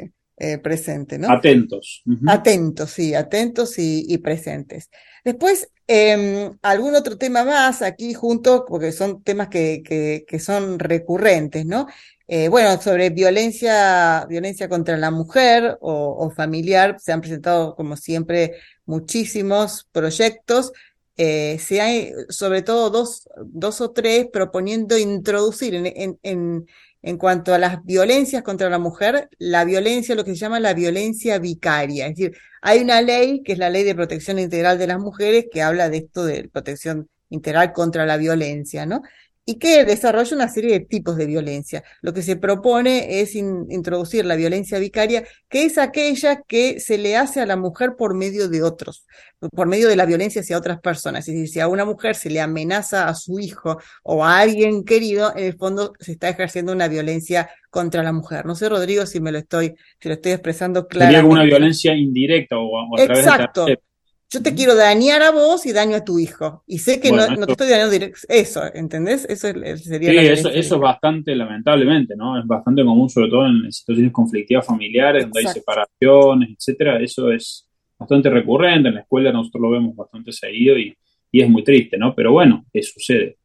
eh, presente, ¿no? Atentos. Uh-huh. Atentos, sí, atentos y, y presentes. Después, eh, algún otro tema más aquí junto, porque son temas que, que, que son recurrentes, ¿no? Eh, bueno, sobre violencia, violencia contra la mujer o, o familiar, se han presentado, como siempre, muchísimos proyectos. Eh, se hay, sobre todo, dos, dos o tres proponiendo introducir en, en, en, en cuanto a las violencias contra la mujer, la violencia, lo que se llama la violencia vicaria. Es decir, hay una ley, que es la Ley de Protección Integral de las Mujeres, que habla de esto de protección integral contra la violencia, ¿no? Y que desarrolla una serie de tipos de violencia. Lo que se propone es in, introducir la violencia vicaria, que es aquella que se le hace a la mujer por medio de otros, por medio de la violencia hacia otras personas. Es decir, si a una mujer se le amenaza a su hijo o a alguien querido, en el fondo se está ejerciendo una violencia contra la mujer. No sé, Rodrigo, si me lo estoy, si lo estoy expresando claramente. Sería una violencia indirecta o, o a través Exacto. de... Yo te quiero dañar a vos y daño a tu hijo. Y sé que bueno, no, eso, no te estoy dañando directo. Eso, ¿entendés? Eso sería sí, la eso, eso es bastante, lamentablemente, ¿no? Es bastante común, sobre todo en situaciones conflictivas familiares, Exacto. donde hay separaciones, etcétera. Eso es bastante recurrente. En la escuela nosotros lo vemos bastante seguido y, y es muy triste, ¿no? Pero bueno, ¿qué sucede?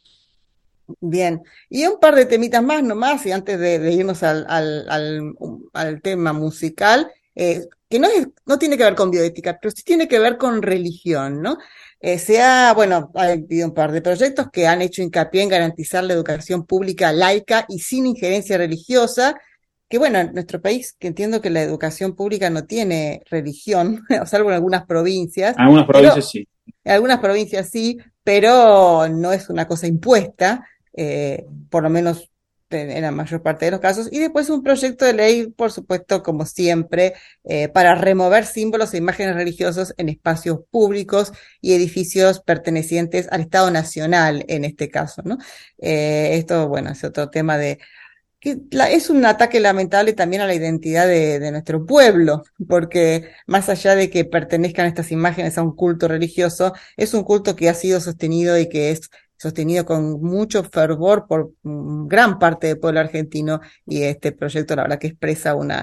Bien. Y un par de temitas más nomás, y antes de, de irnos al, al, al, al tema musical, eh, que no, es, no tiene que ver con bioética, pero sí tiene que ver con religión, ¿no? Eh, se ha, bueno, ha habido un par de proyectos que han hecho hincapié en garantizar la educación pública laica y sin injerencia religiosa, que bueno, en nuestro país, que entiendo que la educación pública no tiene religión, salvo en algunas provincias. Algunas provincias sí. En algunas provincias sí, pero no es una cosa impuesta, eh, por lo menos en la mayor parte de los casos, y después un proyecto de ley, por supuesto, como siempre, eh, para remover símbolos e imágenes religiosos en espacios públicos y edificios pertenecientes al Estado Nacional, en este caso, ¿no? Eh, esto, bueno, es otro tema de que la, es un ataque lamentable también a la identidad de, de nuestro pueblo, porque más allá de que pertenezcan estas imágenes a un culto religioso, es un culto que ha sido sostenido y que es sostenido con mucho fervor por gran parte del pueblo argentino, y este proyecto la verdad que expresa una,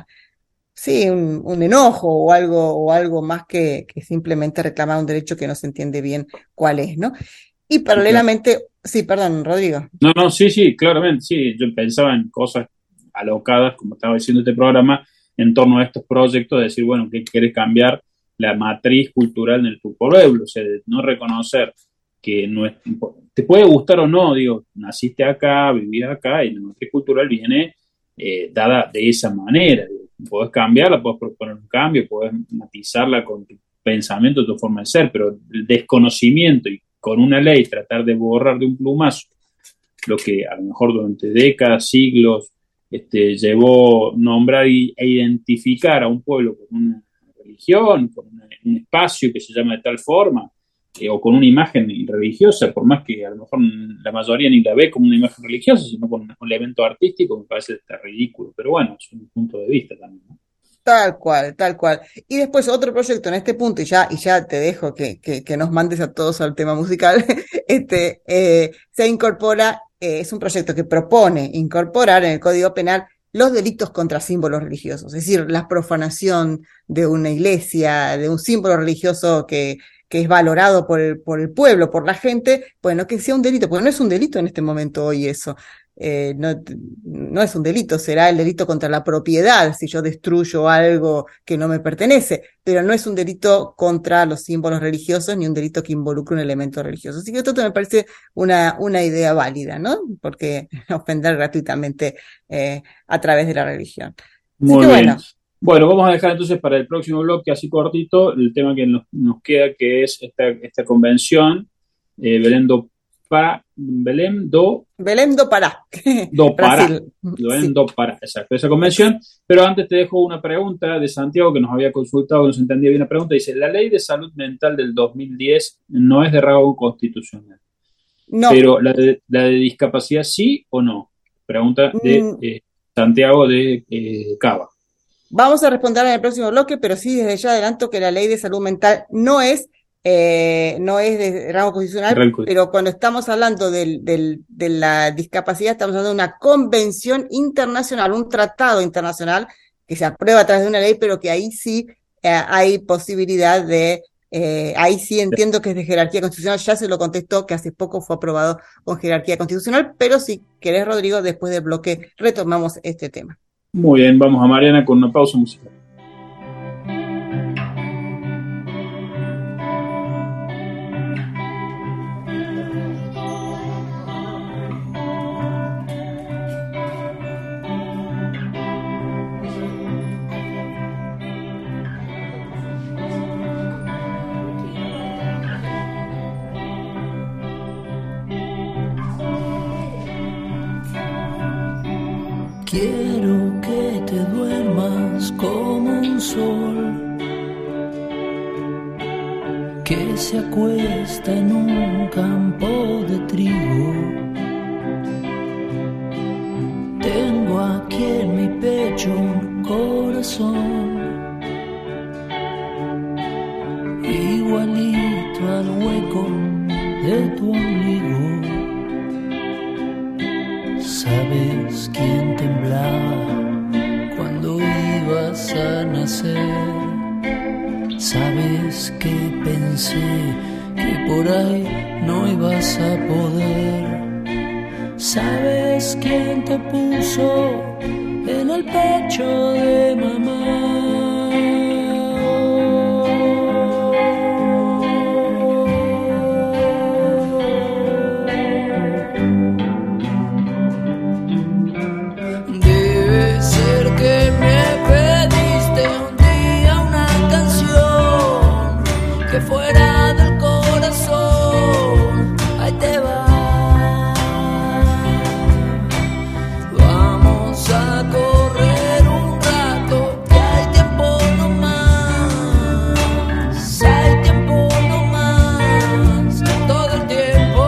sí, un, un enojo o algo, o algo más que, que simplemente reclamar un derecho que no se entiende bien cuál es, ¿no? Y paralelamente, sí, perdón, Rodrigo. No, no, sí, sí, claramente, sí, yo pensaba en cosas alocadas, como estaba diciendo este programa, en torno a estos proyectos, de decir, bueno, que quiere cambiar la matriz cultural del pueblo, o sea, de no reconocer que no es, te puede gustar o no, digo, naciste acá, vivís acá, y la matriz cultural viene eh, dada de esa manera. Digo, podés cambiarla, podés proponer un cambio, podés matizarla con tu pensamiento, tu forma de ser, pero el desconocimiento y con una ley tratar de borrar de un plumazo lo que a lo mejor durante décadas, siglos, este, llevó nombrar y, e identificar a un pueblo con una religión, con una, un espacio que se llama de tal forma, eh, o con una imagen religiosa, por más que a lo mejor la mayoría ni la ve como una imagen religiosa, sino con un elemento artístico, me parece hasta ridículo, pero bueno, es un punto de vista también, ¿no? Tal cual, tal cual. Y después otro proyecto en este punto, y ya, y ya te dejo que, que, que nos mandes a todos al tema musical, este, eh, se incorpora, eh, es un proyecto que propone incorporar en el Código Penal los delitos contra símbolos religiosos, es decir, la profanación de una iglesia, de un símbolo religioso que, que es valorado por el, por el pueblo, por la gente, bueno, que sea un delito, porque no es un delito en este momento hoy eso. Eh, no, no es un delito, será el delito contra la propiedad si yo destruyo algo que no me pertenece, pero no es un delito contra los símbolos religiosos ni un delito que involucre un elemento religioso. Así que esto me parece una, una idea válida, ¿no? Porque ofender gratuitamente eh, a través de la religión. Muy Así que bien. bueno. Bueno, vamos a dejar entonces para el próximo bloque, así cortito, el tema que nos, nos queda, que es esta, esta convención, eh, Belén do Pa, Belém do... Belém do Pará. Do Pará. Brasil. Belém Sí. do Pará, exacto, esa convención. Pero antes te dejo una pregunta de Santiago, que nos había consultado, que no se entendía bien la pregunta. Dice, la ley de salud mental del dos mil diez no es de rango constitucional, No. pero la de, la de discapacidad sí o no. Pregunta de Mm. eh, Santiago de eh, Cava. Vamos a responder en el próximo bloque, pero sí desde ya adelanto que la ley de salud mental no es, eh, no es de rango constitucional, Rango. pero cuando estamos hablando del, del, de la discapacidad, estamos hablando de una convención internacional, un tratado internacional que se aprueba a través de una ley, pero que ahí sí eh, hay posibilidad de, eh, ahí sí entiendo que es de jerarquía constitucional, ya se lo contestó que hace poco fue aprobado con jerarquía constitucional, pero si querés, Rodrigo, después del bloque retomamos este tema. Muy bien, vamos a Mariana con una pausa musical. Quiero que te duermas como un sol que se acuesta en un campo de trigo. Tengo aquí en mi pecho un corazón igualito al hueco de tu ombligo. ¿Sabes quién temblaba cuando ibas a nacer? ¿Sabes que pensé que por ahí no ibas a poder? ¿Sabes quién te puso en el pecho de mamá? Fuera del corazón, ahí te va. Vamos a correr un rato, que hay tiempo no más. Hay tiempo no más, todo el tiempo.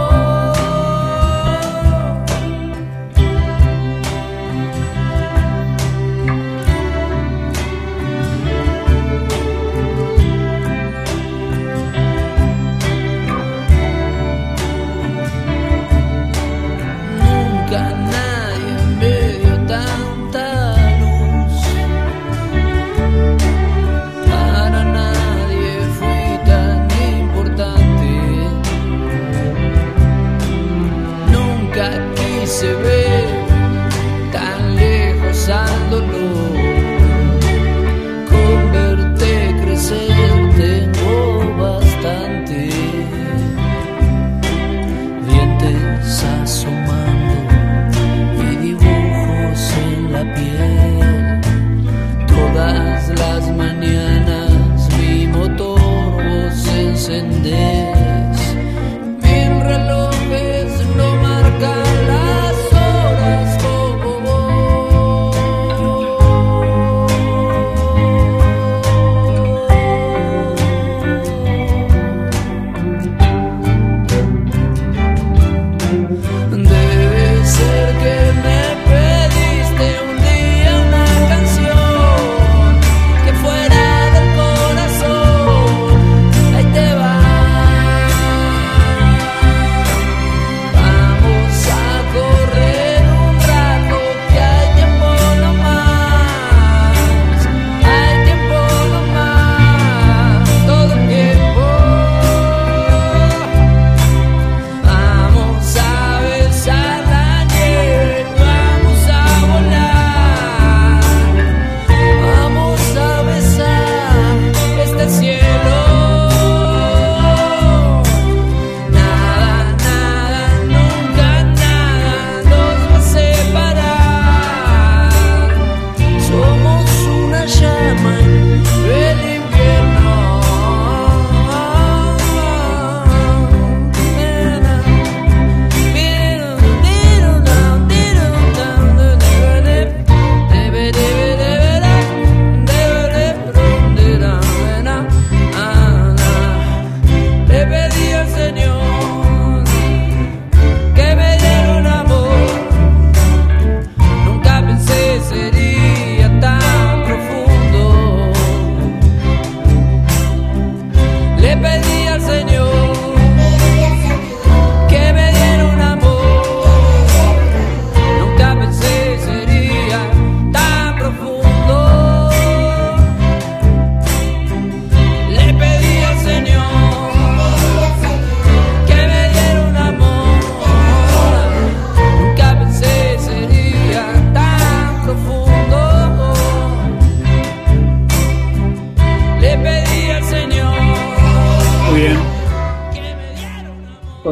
Se ve tan lejos al dolor. Con verte crecer tengo bastante. Dientes asomando y dibujos en la piel. Todas las mañanas mi motor vos encendés. Mil relojes no marcan las horas como vos. Debe ser que me pediste un día una canción que fuera del corazón. Ahí te va. Vamos a besar.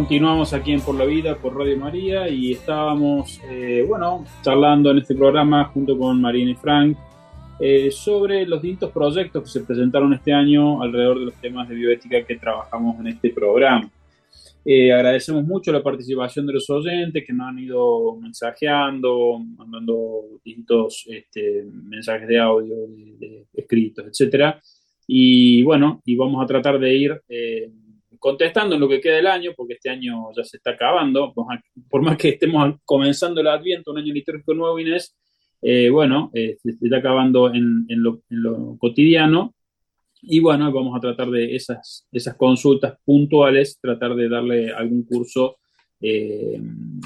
Continuamos aquí en Por la Vida, por Radio María, y estábamos, eh, bueno, charlando en este programa junto con Marina y Frank eh, sobre los distintos proyectos que se presentaron este año alrededor de los temas de bioética que trabajamos en este programa. Eh, agradecemos mucho la participación de los oyentes que nos han ido mensajeando, mandando distintos este, mensajes de audio, de, de escritos, etcétera. Y bueno, y vamos a tratar de ir eh, contestando en lo que queda del año, porque este año ya se está acabando, por más que estemos comenzando el Adviento, un año litúrgico nuevo, Inés, eh, bueno, eh, se está acabando en, en, lo, en lo cotidiano, y bueno, vamos a tratar de esas, esas consultas puntuales, tratar de darle algún curso, eh,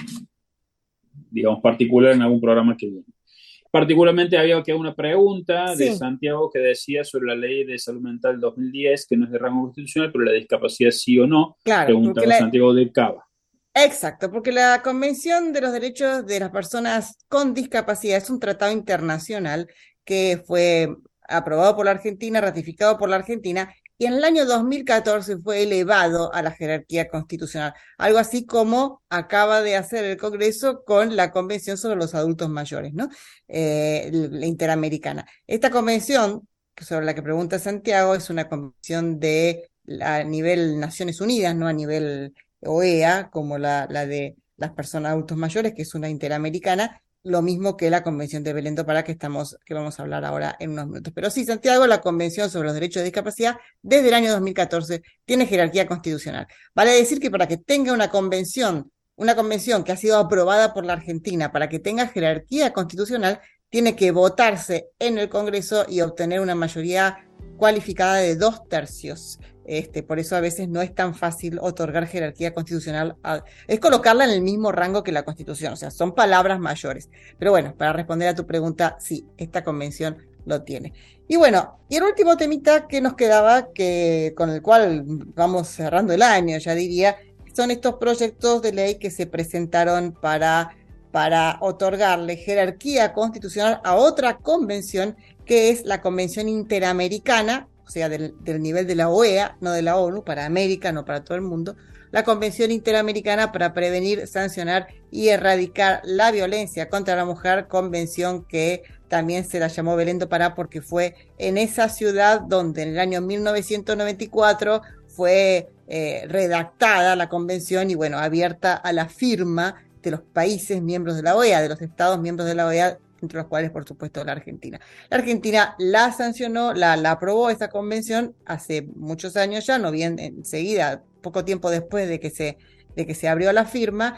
digamos, particular en algún programa que viene. Particularmente había que una pregunta Sí. de Santiago que decía sobre la ley de salud mental dos mil diez, que no es de rango constitucional, pero la discapacidad sí o no. Claro, Preguntaba porque la- Santiago de Cava. Exacto, porque la Convención de los Derechos de las Personas con Discapacidad es un tratado internacional que fue aprobado por la Argentina, ratificado por la Argentina, y en el año dos mil catorce fue elevado a la jerarquía constitucional, algo así como acaba de hacer el Congreso con la Convención sobre los Adultos Mayores, ¿no? Eh, la Interamericana. Esta convención, sobre la que pregunta Santiago, es una convención de a nivel Naciones Unidas, no a nivel O E A, como la, la de las personas adultos mayores, que es una interamericana, lo mismo que la Convención de Belén do Pará, que estamos, que vamos a hablar ahora en unos minutos. Pero sí, Santiago, la Convención sobre los Derechos de Discapacidad, desde el año dos mil catorce, tiene jerarquía constitucional. Vale decir que para que tenga una convención, una convención que ha sido aprobada por la Argentina, para que tenga jerarquía constitucional, tiene que votarse en el Congreso y obtener una mayoría cualificada de dos tercios. Este, por eso a veces no es tan fácil otorgar jerarquía constitucional, a, es colocarla en el mismo rango que la Constitución, o sea, son palabras mayores. Pero bueno, para responder a tu pregunta, sí, esta convención lo tiene. Y bueno, y el último temita que nos quedaba, que, con el cual vamos cerrando el año, ya diría, son estos proyectos de ley que se presentaron para, para otorgarle jerarquía constitucional a otra convención, que es la Convención Interamericana, o sea, del, del nivel de la O E A, no de la ONU, para América, no para todo el mundo, la Convención Interamericana para prevenir, sancionar y erradicar la violencia contra la mujer, convención que también se la llamó Belén do Pará porque fue en esa ciudad donde en el año mil novecientos noventa y cuatro fue eh, redactada la convención y bueno, abierta a la firma de los países miembros de la O E A, de los estados miembros de la O E A, entre los cuales, por supuesto, la Argentina. La Argentina la sancionó, la, la aprobó esta convención hace muchos años ya, no bien enseguida, poco tiempo después de que se, de que se abrió la firma,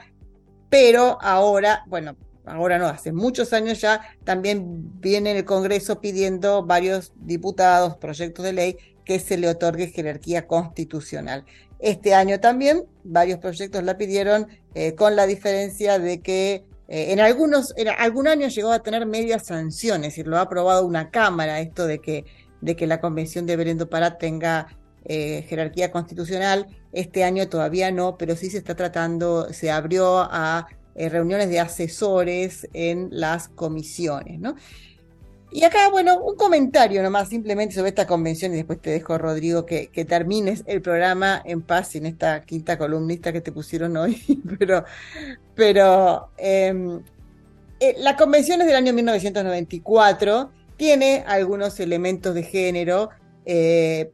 pero ahora, bueno, ahora no, hace muchos años ya, también viene el Congreso pidiendo varios diputados, proyectos de ley, que se le otorgue jerarquía constitucional. Este año también varios proyectos la pidieron, eh, con la diferencia de que Eh, en algunos, en algún año llegó a tener medias sanciones, es decir, lo ha aprobado una Cámara, esto de que, de que la Convención de Belén do Pará tenga eh, jerarquía constitucional. Este año todavía no, pero sí se está tratando, se abrió a eh, reuniones de asesores en las comisiones, ¿no? Y acá, bueno, un comentario nomás simplemente sobre esta convención y después te dejo, Rodrigo, que, que termines el programa en paz sin esta quinta columnista que te pusieron hoy, pero, pero eh, eh, la convención es del año mil novecientos noventa y cuatro, tiene algunos elementos de género, eh,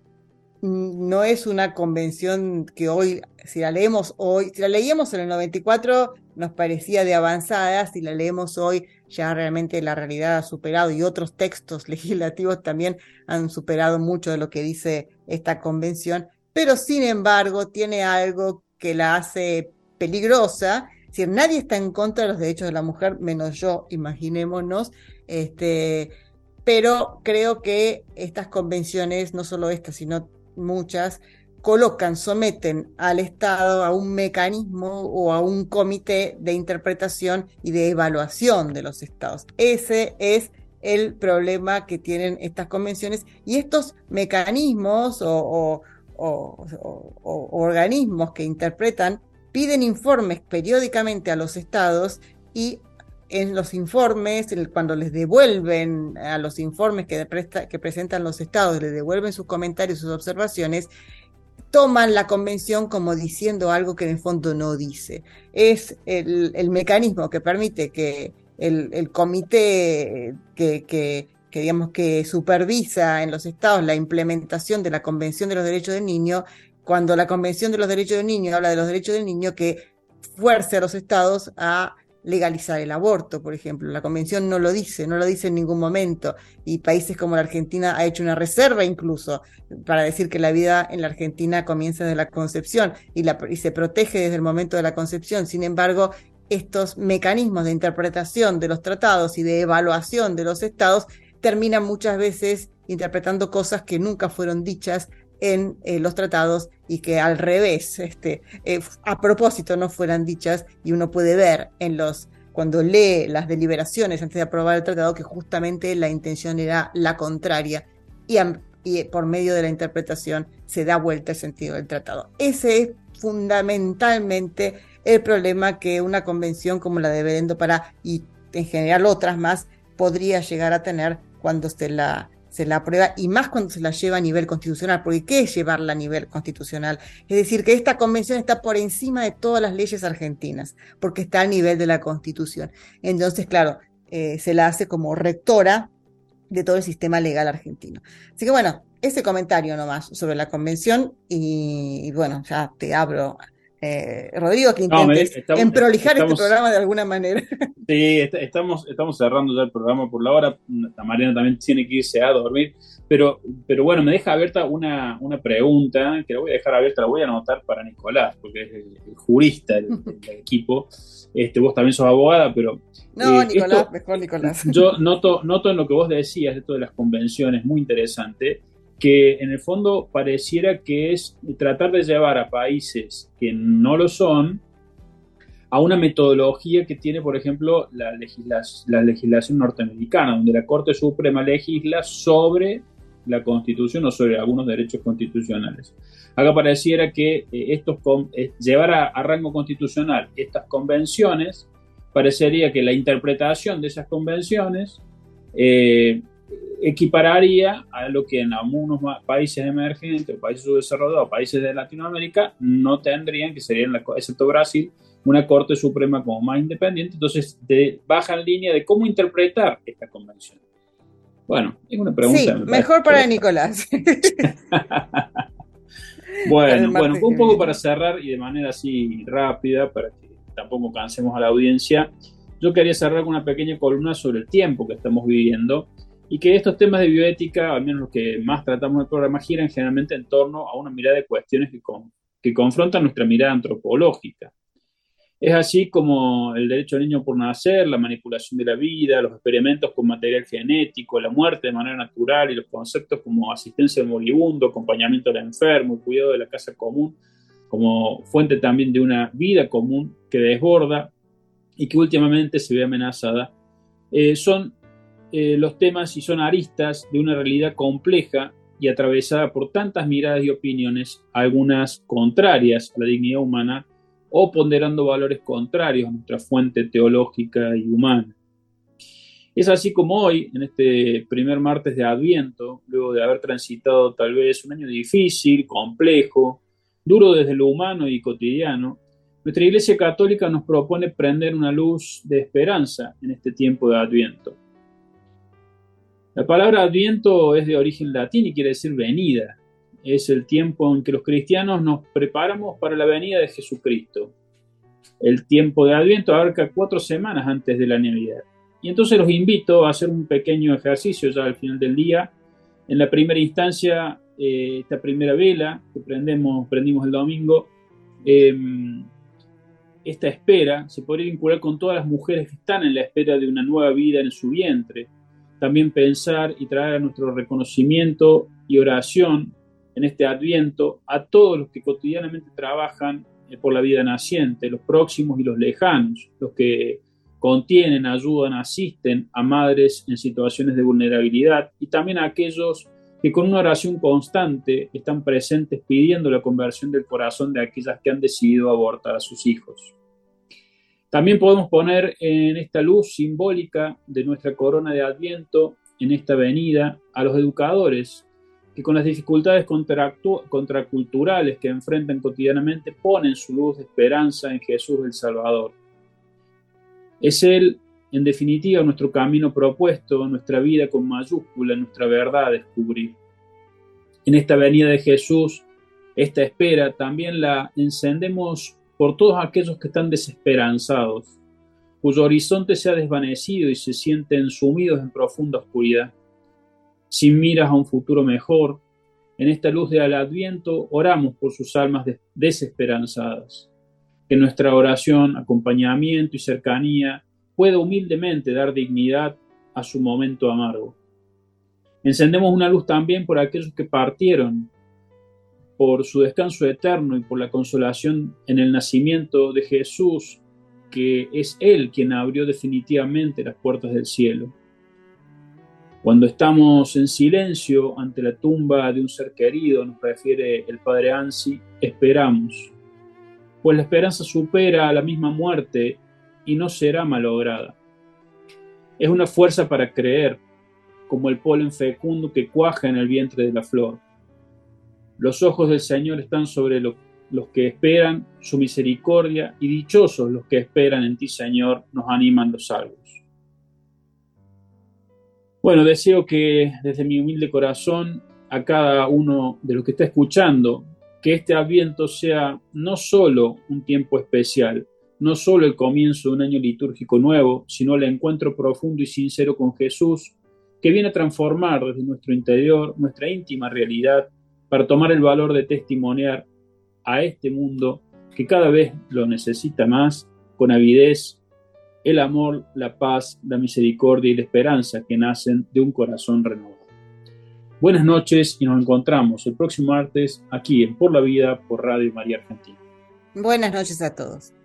no es una convención que hoy, si la leemos hoy, si la leíamos en el noventa y cuatro nos parecía de avanzada, si la leemos hoy ya realmente la realidad ha superado y otros textos legislativos también han superado mucho de lo que dice esta convención, pero sin embargo tiene algo que la hace peligrosa, es decir, nadie está en contra de los derechos de la mujer, menos yo, imaginémonos, este, pero creo que estas convenciones, no solo estas, sino muchas, colocan, someten al Estado a un mecanismo o a un comité de interpretación y de evaluación de los Estados. Ese es el problema que tienen estas convenciones y estos mecanismos o, o, o, o, o organismos que interpretan piden informes periódicamente a los Estados y en los informes, cuando les devuelven a los informes que, presta, que presentan los Estados, les devuelven sus comentarios, sus observaciones, toman la convención como diciendo algo que en el fondo no dice. Es el, el mecanismo que permite que el, el comité que, que, que, digamos, que supervisa en los estados la implementación de la Convención de los Derechos del Niño, cuando la Convención de los Derechos del Niño habla de los derechos del niño, que fuerce a los estados a legalizar el aborto, por ejemplo. La convención no lo dice, no lo dice en ningún momento, y países como la Argentina ha hecho una reserva incluso para decir que la vida en la Argentina comienza desde la concepción y, la, y se protege desde el momento de la concepción. Sin embargo, estos mecanismos de interpretación de los tratados y de evaluación de los estados terminan muchas veces interpretando cosas que nunca fueron dichas en eh, los tratados, y que al revés, este, eh, a propósito no fueran dichas, y uno puede ver en los, cuando lee las deliberaciones antes de aprobar el tratado, que justamente la intención era la contraria, y, a, y por medio de la interpretación se da vuelta el sentido del tratado. Ese es fundamentalmente el problema que una convención como la de Belén do Pará, y en general otras más, podría llegar a tener cuando se la se la aprueba, y más cuando se la lleva a nivel constitucional, porque ¿qué es llevarla a nivel constitucional? Es decir, que esta convención está por encima de todas las leyes argentinas, porque está al nivel de la Constitución. Entonces, claro, eh, se la hace como rectora de todo el sistema legal argentino. Así que bueno, ese comentario nomás sobre la convención, y, y bueno, ya te abro, eh, Rodrigo, que intentes no, me, estamos, emprolijar estamos, este programa de alguna manera. Sí, est estamos, estamos cerrando ya el programa por la hora. Mariana también tiene que irse a dormir, pero, pero bueno, me deja abierta una, una pregunta, que la voy a dejar abierta, la voy a anotar para Nicolás, porque es el, el jurista del, del equipo. Este, vos también sos abogada, pero... No, eh, Nicolás, esto, mejor Nicolás. Yo noto, noto en lo que vos decías, esto de las convenciones, muy interesante, que en el fondo pareciera que es tratar de llevar a países que no lo son a una metodología que tiene, por ejemplo, la, legisla la legislación norteamericana, donde la Corte Suprema legisla sobre la Constitución o sobre algunos derechos constitucionales. Acá pareciera que eh, estos eh, llevar a, a rango constitucional estas convenciones, parecería que la interpretación de esas convenciones eh, equipararía a lo que en algunos países emergentes, o países subdesarrollados, países de Latinoamérica, no tendrían, que serían, la, excepto Brasil, una Corte Suprema como más independiente. Entonces de, baja en línea de cómo interpretar esta convención. Bueno, es una pregunta. Sí, mejor para Nicolás. bueno, bueno, un poco para cerrar y de manera así rápida, para que tampoco cansemos a la audiencia, yo quería cerrar con una pequeña columna sobre el tiempo que estamos viviendo, y que estos temas de bioética, al menos los que más tratamos en el programa, giran generalmente en torno a una mirada de cuestiones que, con, que confrontan nuestra mirada antropológica. Es así como el derecho del niño por nacer, la manipulación de la vida, los experimentos con material genético, la muerte de manera natural, y los conceptos como asistencia al moribundo, acompañamiento al enfermo, el cuidado de la casa común, como fuente también de una vida común que desborda y que últimamente se ve amenazada, eh, son Eh, los temas y son aristas de una realidad compleja y atravesada por tantas miradas y opiniones, algunas contrarias a la dignidad humana o ponderando valores contrarios a nuestra fuente teológica y humana. Es así como hoy, en este primer martes de Adviento, luego de haber transitado tal vez un año difícil, complejo, duro desde lo humano y cotidiano, nuestra Iglesia Católica nos propone prender una luz de esperanza en este tiempo de Adviento. La palabra Adviento es de origen latín y quiere decir venida. Es el tiempo en que los cristianos nos preparamos para la venida de Jesucristo. El tiempo de Adviento abarca cuatro semanas antes de la Navidad. Y entonces los invito a hacer un pequeño ejercicio ya al final del día. En la primera instancia, eh, esta primera vela que prendemos, prendimos el domingo, eh, esta espera se podría vincular con todas las mujeres que están en la espera de una nueva vida en su vientre. También pensar y traer a nuestro reconocimiento y oración en este Adviento a todos los que cotidianamente trabajan por la vida naciente, los próximos y los lejanos, los que contienen, ayudan, asisten a madres en situaciones de vulnerabilidad, y también a aquellos que con una oración constante están presentes pidiendo la conversión del corazón de aquellas que han decidido abortar a sus hijos. También podemos poner en esta luz simbólica de nuestra corona de Adviento, en esta venida, a los educadores que con las dificultades contractu- contraculturales que enfrentan cotidianamente ponen su luz de esperanza en Jesús el Salvador. Es Él, en definitiva, nuestro camino propuesto, nuestra vida con mayúscula, nuestra verdad a descubrir. En esta venida de Jesús, esta espera, también la encendemos por todos aquellos que están desesperanzados, cuyo horizonte se ha desvanecido y se sienten sumidos en profunda oscuridad. Sin miras a un futuro mejor, en esta luz del Adviento oramos por sus almas desesperanzadas. Que nuestra oración, acompañamiento y cercanía pueda humildemente dar dignidad a su momento amargo. Encendemos una luz también por aquellos que partieron, por su descanso eterno y por la consolación en el nacimiento de Jesús, que es Él quien abrió definitivamente las puertas del cielo. Cuando estamos en silencio ante la tumba de un ser querido, nos refiere el padre Ansi, esperamos, pues la esperanza supera a la misma muerte y no será malograda. Es una fuerza para creer, como el polen fecundo que cuaja en el vientre de la flor. Los ojos del Señor están sobre lo, los que esperan su misericordia, y dichosos los que esperan en ti, Señor, nos animan los salvos. Bueno, deseo que desde mi humilde corazón a cada uno de los que está escuchando, que este Adviento sea no solo un tiempo especial, no solo el comienzo de un año litúrgico nuevo, sino el encuentro profundo y sincero con Jesús, que viene a transformar desde nuestro interior nuestra íntima realidad para tomar el valor de testimoniar a este mundo que cada vez lo necesita más, con avidez, el amor, la paz, la misericordia y la esperanza que nacen de un corazón renovado. Buenas noches y nos encontramos el próximo martes aquí en Por la Vida por Radio María Argentina. Buenas noches a todos.